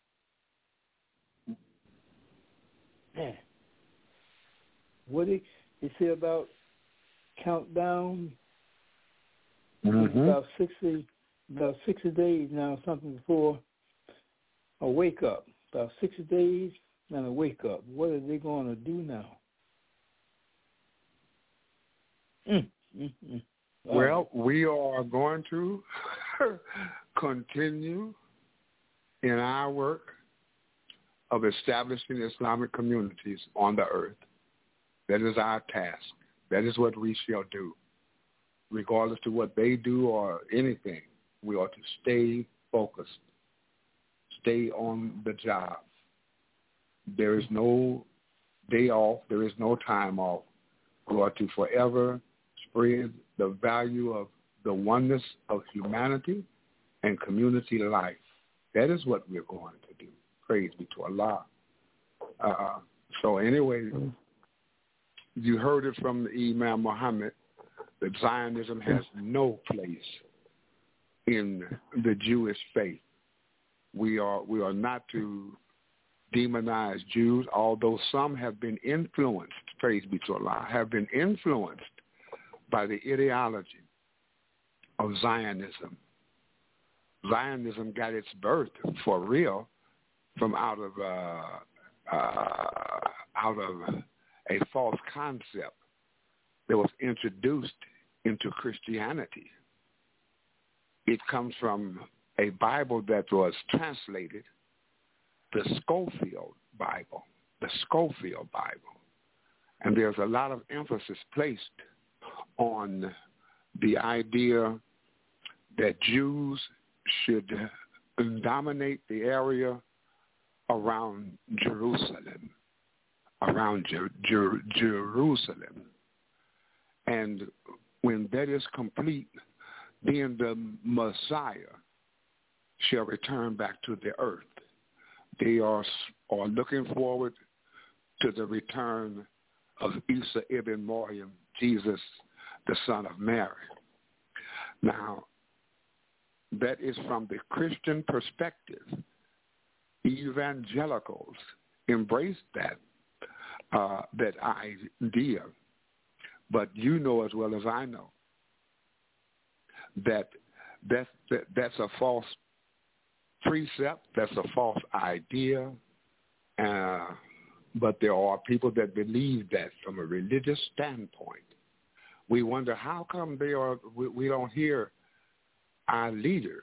Man, what did they say about countdown? Mm-hmm. About 60 days now, something before a wake up. About 60 days and a wake up. What are they going to do now? Well, we are going to continue in our work of establishing Islamic communities on the earth. That is our task. That is what we shall do. Regardless of what they do or anything, we ought to stay focused, stay on the job. There is no day off. There is no time off. We ought to forever spread the value of the oneness of humanity and community life. That is what we're going to do. Praise be to Allah. So anyway, you heard it from the Imam Muhammad that Zionism has no place in the Jewish faith. We are not to demonize Jews, although some have been influenced, praise be to Allah, have been influenced by the ideology of Zionism. Zionism got its birth for real from out of a false concept that was introduced into Christianity. It comes from a Bible that was translated, the Scofield Bible, And there's a lot of emphasis placed on the idea that Jews should dominate the area around Jerusalem, Jerusalem. And when that is complete, then the Messiah shall return back to the earth. They are looking forward to the return of Isa ibn Maryam, Jesus, the son of Mary. Now, that is from the Christian perspective. Evangelicals embrace that idea, but you know as well as I know that's a false precept, that's a false idea, but there are people that believe that from a religious standpoint. We wonder how come we don't hear our leaders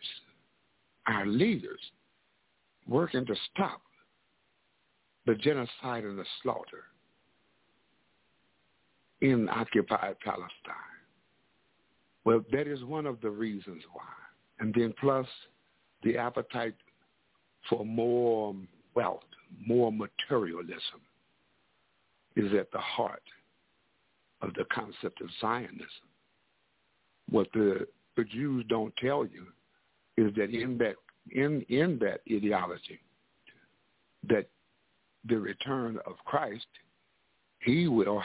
working to stop the genocide and the slaughter in occupied Palestine. Well, that is one of the reasons why. And then plus the appetite for more wealth, more materialism is at the heart of the concept of Zionism. What the Jews don't tell you is that in that ideology, that the return of Christ, he will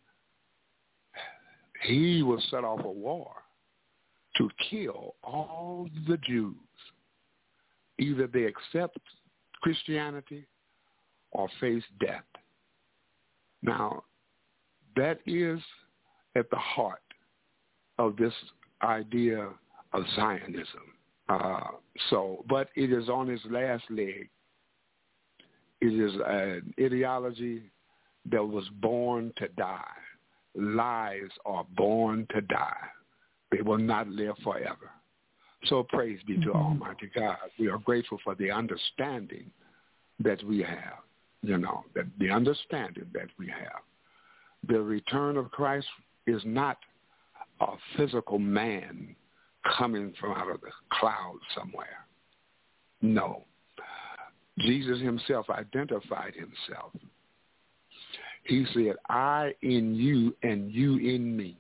set off a war to kill all the Jews. Either they accept Christianity or face death. Now, that is at the heart of this idea of Zionism. But it is on its last leg. It is an ideology that was born to die. Lies are born to die. They will not live forever. So praise be to Almighty God. We are grateful for the understanding that we have, that the understanding that we have. The return of Christ is not a physical man coming from out of the clouds somewhere. No. Jesus himself identified himself. He said, I in you and you in me.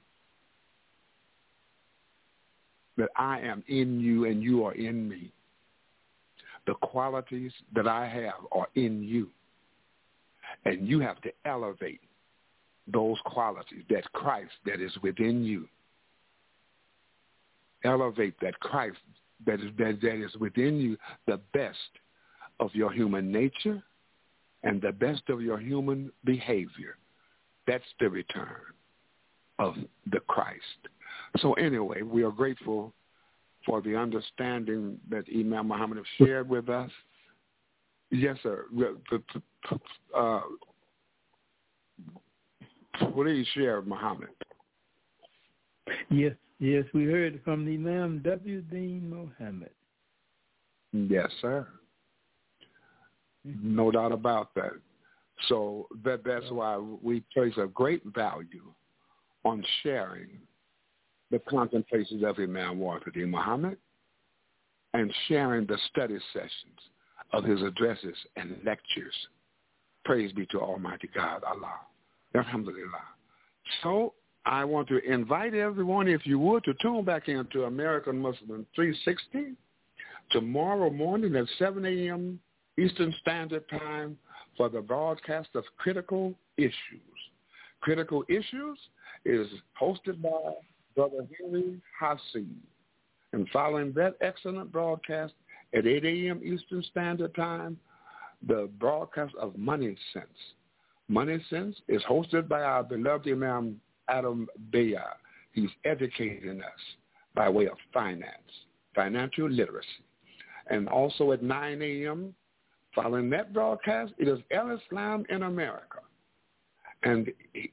That I am in you and you are in me. The qualities that I have are in you. And you have to elevate those qualities, that Christ that is within you. Elevate that Christ that is within you, the best of your human nature and the best of your human behavior. That's the return of the Christ. So anyway, we are grateful for the understanding that Imam Muhammad has shared with us. Yes, sir. Please share, Muhammad. Yes, we heard from the Imam W. Dean Muhammad. Yes, sir. No doubt about that. So that's why we place a great value on sharing the contemplations of Imam Wahid Muhammad and sharing the study sessions of his addresses and lectures. Praise be to Almighty God, Allah. Alhamdulillah. So I want to invite everyone, if you would, to tune back into American Muslim 360 tomorrow morning at 7 a.m. Eastern Standard Time for the broadcast of Critical Issues. Critical Issues is hosted by Brother Henry Hassi. And following that excellent broadcast at 8 a.m. Eastern Standard Time, the broadcast of Money Sense. Money Sense is hosted by our beloved Imam Adam Bayar. He's educating us by way of finance, financial literacy. And also at 9 a.m., following that broadcast, it is El-Islam in America. And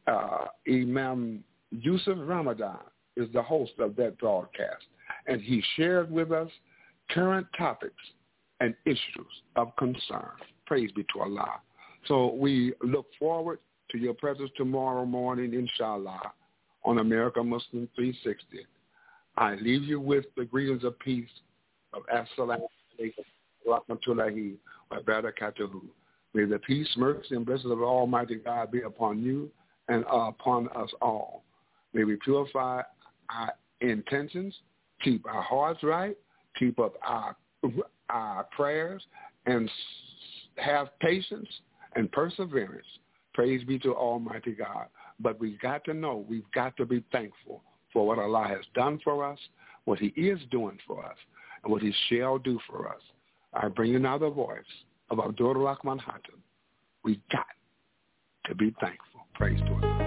Imam Yusuf Ramadan is the host of that broadcast. And he shared with us current topics and issues of concern. Praise be to Allah. So we look forward to your presence tomorrow morning, inshallah, on American Muslim 360. I leave you with the greetings of peace of As-salamu alaykum wa rahmatullahi wa barakatuhu. May the peace, mercy, and blessings of Almighty God be upon you and upon us all. May we purify our intentions, keep our hearts right, keep up our prayers, and have patience and perseverance. Praise be to Almighty God. But we've got to know, we've got to be thankful for what Allah has done for us, what he is doing for us, and what he shall do for us. I bring you now the voice of Abdul Rahman Hatem. We've got to be thankful. Praise to Allah.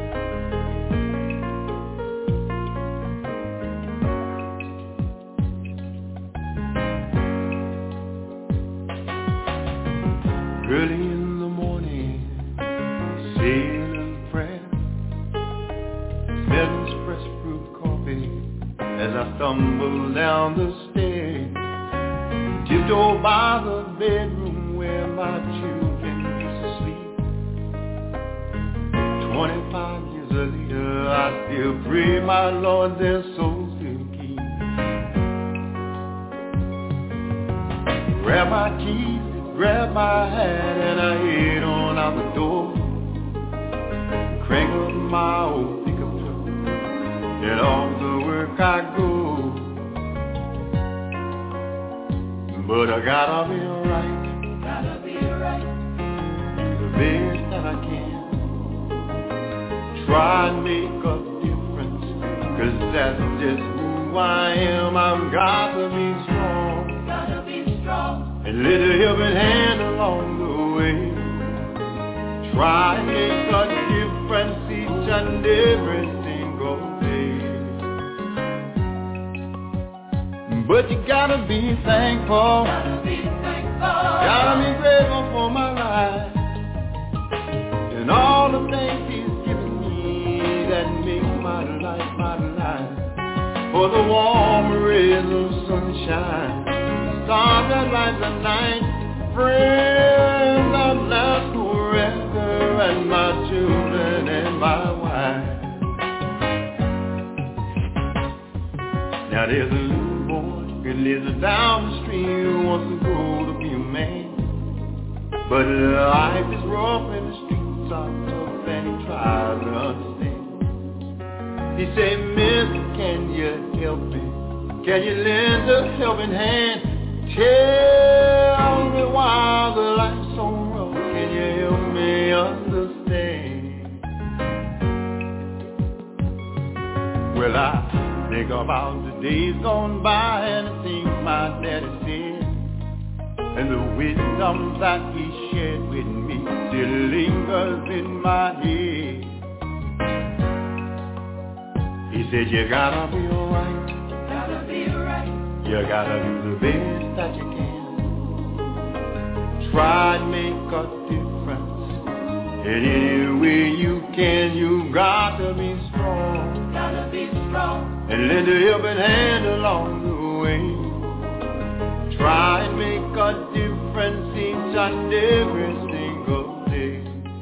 Early in the morning, saying a prayer, smelling fresh brewed coffee as I stumble down the stairs, tiptoe by the bedroom where my children used to sleep. 25 years later, I still pray, my Lord, their souls still keep. Grab my keys, grab my hat, and I head on out the door. Crank up my old pickup truck, and off to work I go. But I gotta be right, the I can. Try and make a difference, 'cause that's just who I am. I've got to be strong, and lend a helping hand along the way. Try and make a difference each and every single day. But you gotta be thankful, gotta be grateful for my life and all the things He's given me that make my life. For the warm rays of sunshine, the stars that light the night, friends that last forever, and my children and my wife. Now there's a little boy who lives down the street who wants to grow to be a man, but life is rough and the streets are tough, and he tries to understand. He said, "Mister, can you help me? Can you lend a helping hand? Tell me why the life's so rough. Can you help me understand?" Well, I think about the days gone by and the things my daddy said, and the wisdom that he shared with me still lingers in my head. He said, "You gotta be alright, you gotta do the best that you can. Try and make a difference in any way you can. You gotta be strong, and lend a helping hand along the way. Try and make a difference each and every single day.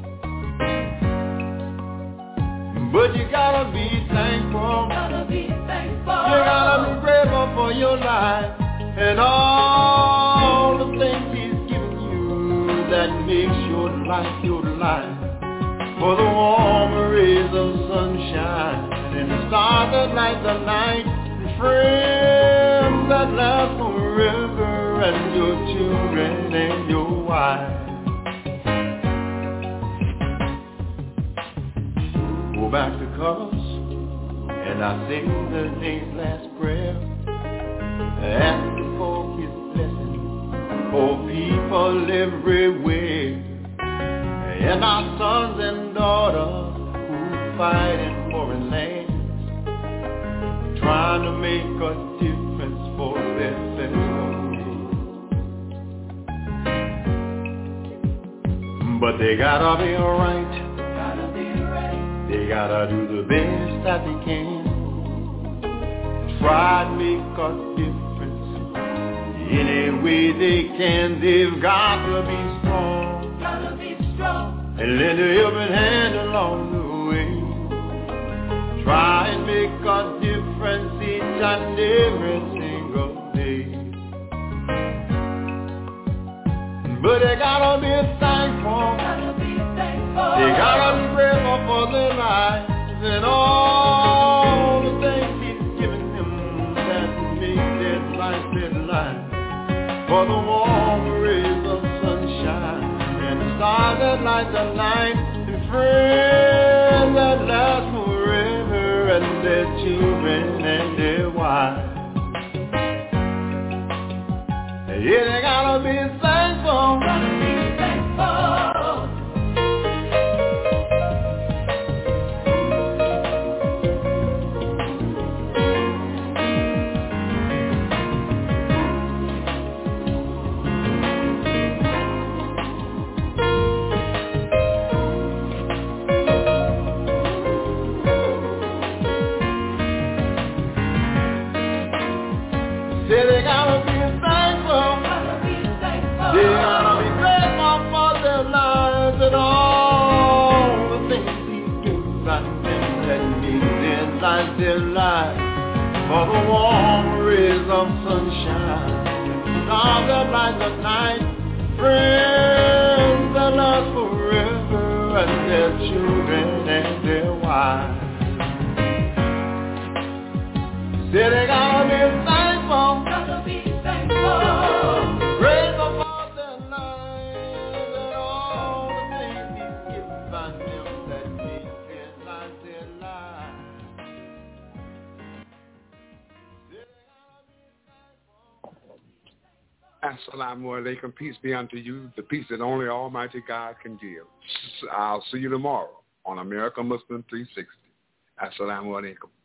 But you gotta be thankful, you gotta be grateful for your life and all the things He's given you that makes your life. For the warm rays of sunshine and the stars that light the night, and friends that last forever, and your children and your wife. Go back to colors, and I sing the day's last prayer, asking for His blessing for people everywhere, and our sons and daughters who fight in foreign lands, trying to make a difference for their fellow men. But they gotta be alright, they gotta do the best that they can. Try to make a difference any way they can. They've got to be strong, and lend a helping hand along the way. Try and make a difference each and every single day. But they gotta be thankful, they gotta be grateful for their lives and all the things He's given them that make their life. For the warm rays of sunshine and the stars that light the night, and friends that last forever, and their children and their wives. Yeah, they gotta be thankful. Their life, for the warm rays of sunshine, stars that light the night, friends that last forever, and their children and their wives. Say they gotta be thankful, grateful for their lives and all the things He's given Assalamu alaikum. Peace be unto you, the peace that only Almighty God can give. I'll see you tomorrow on America Muslim 360. Assalamu alaikum.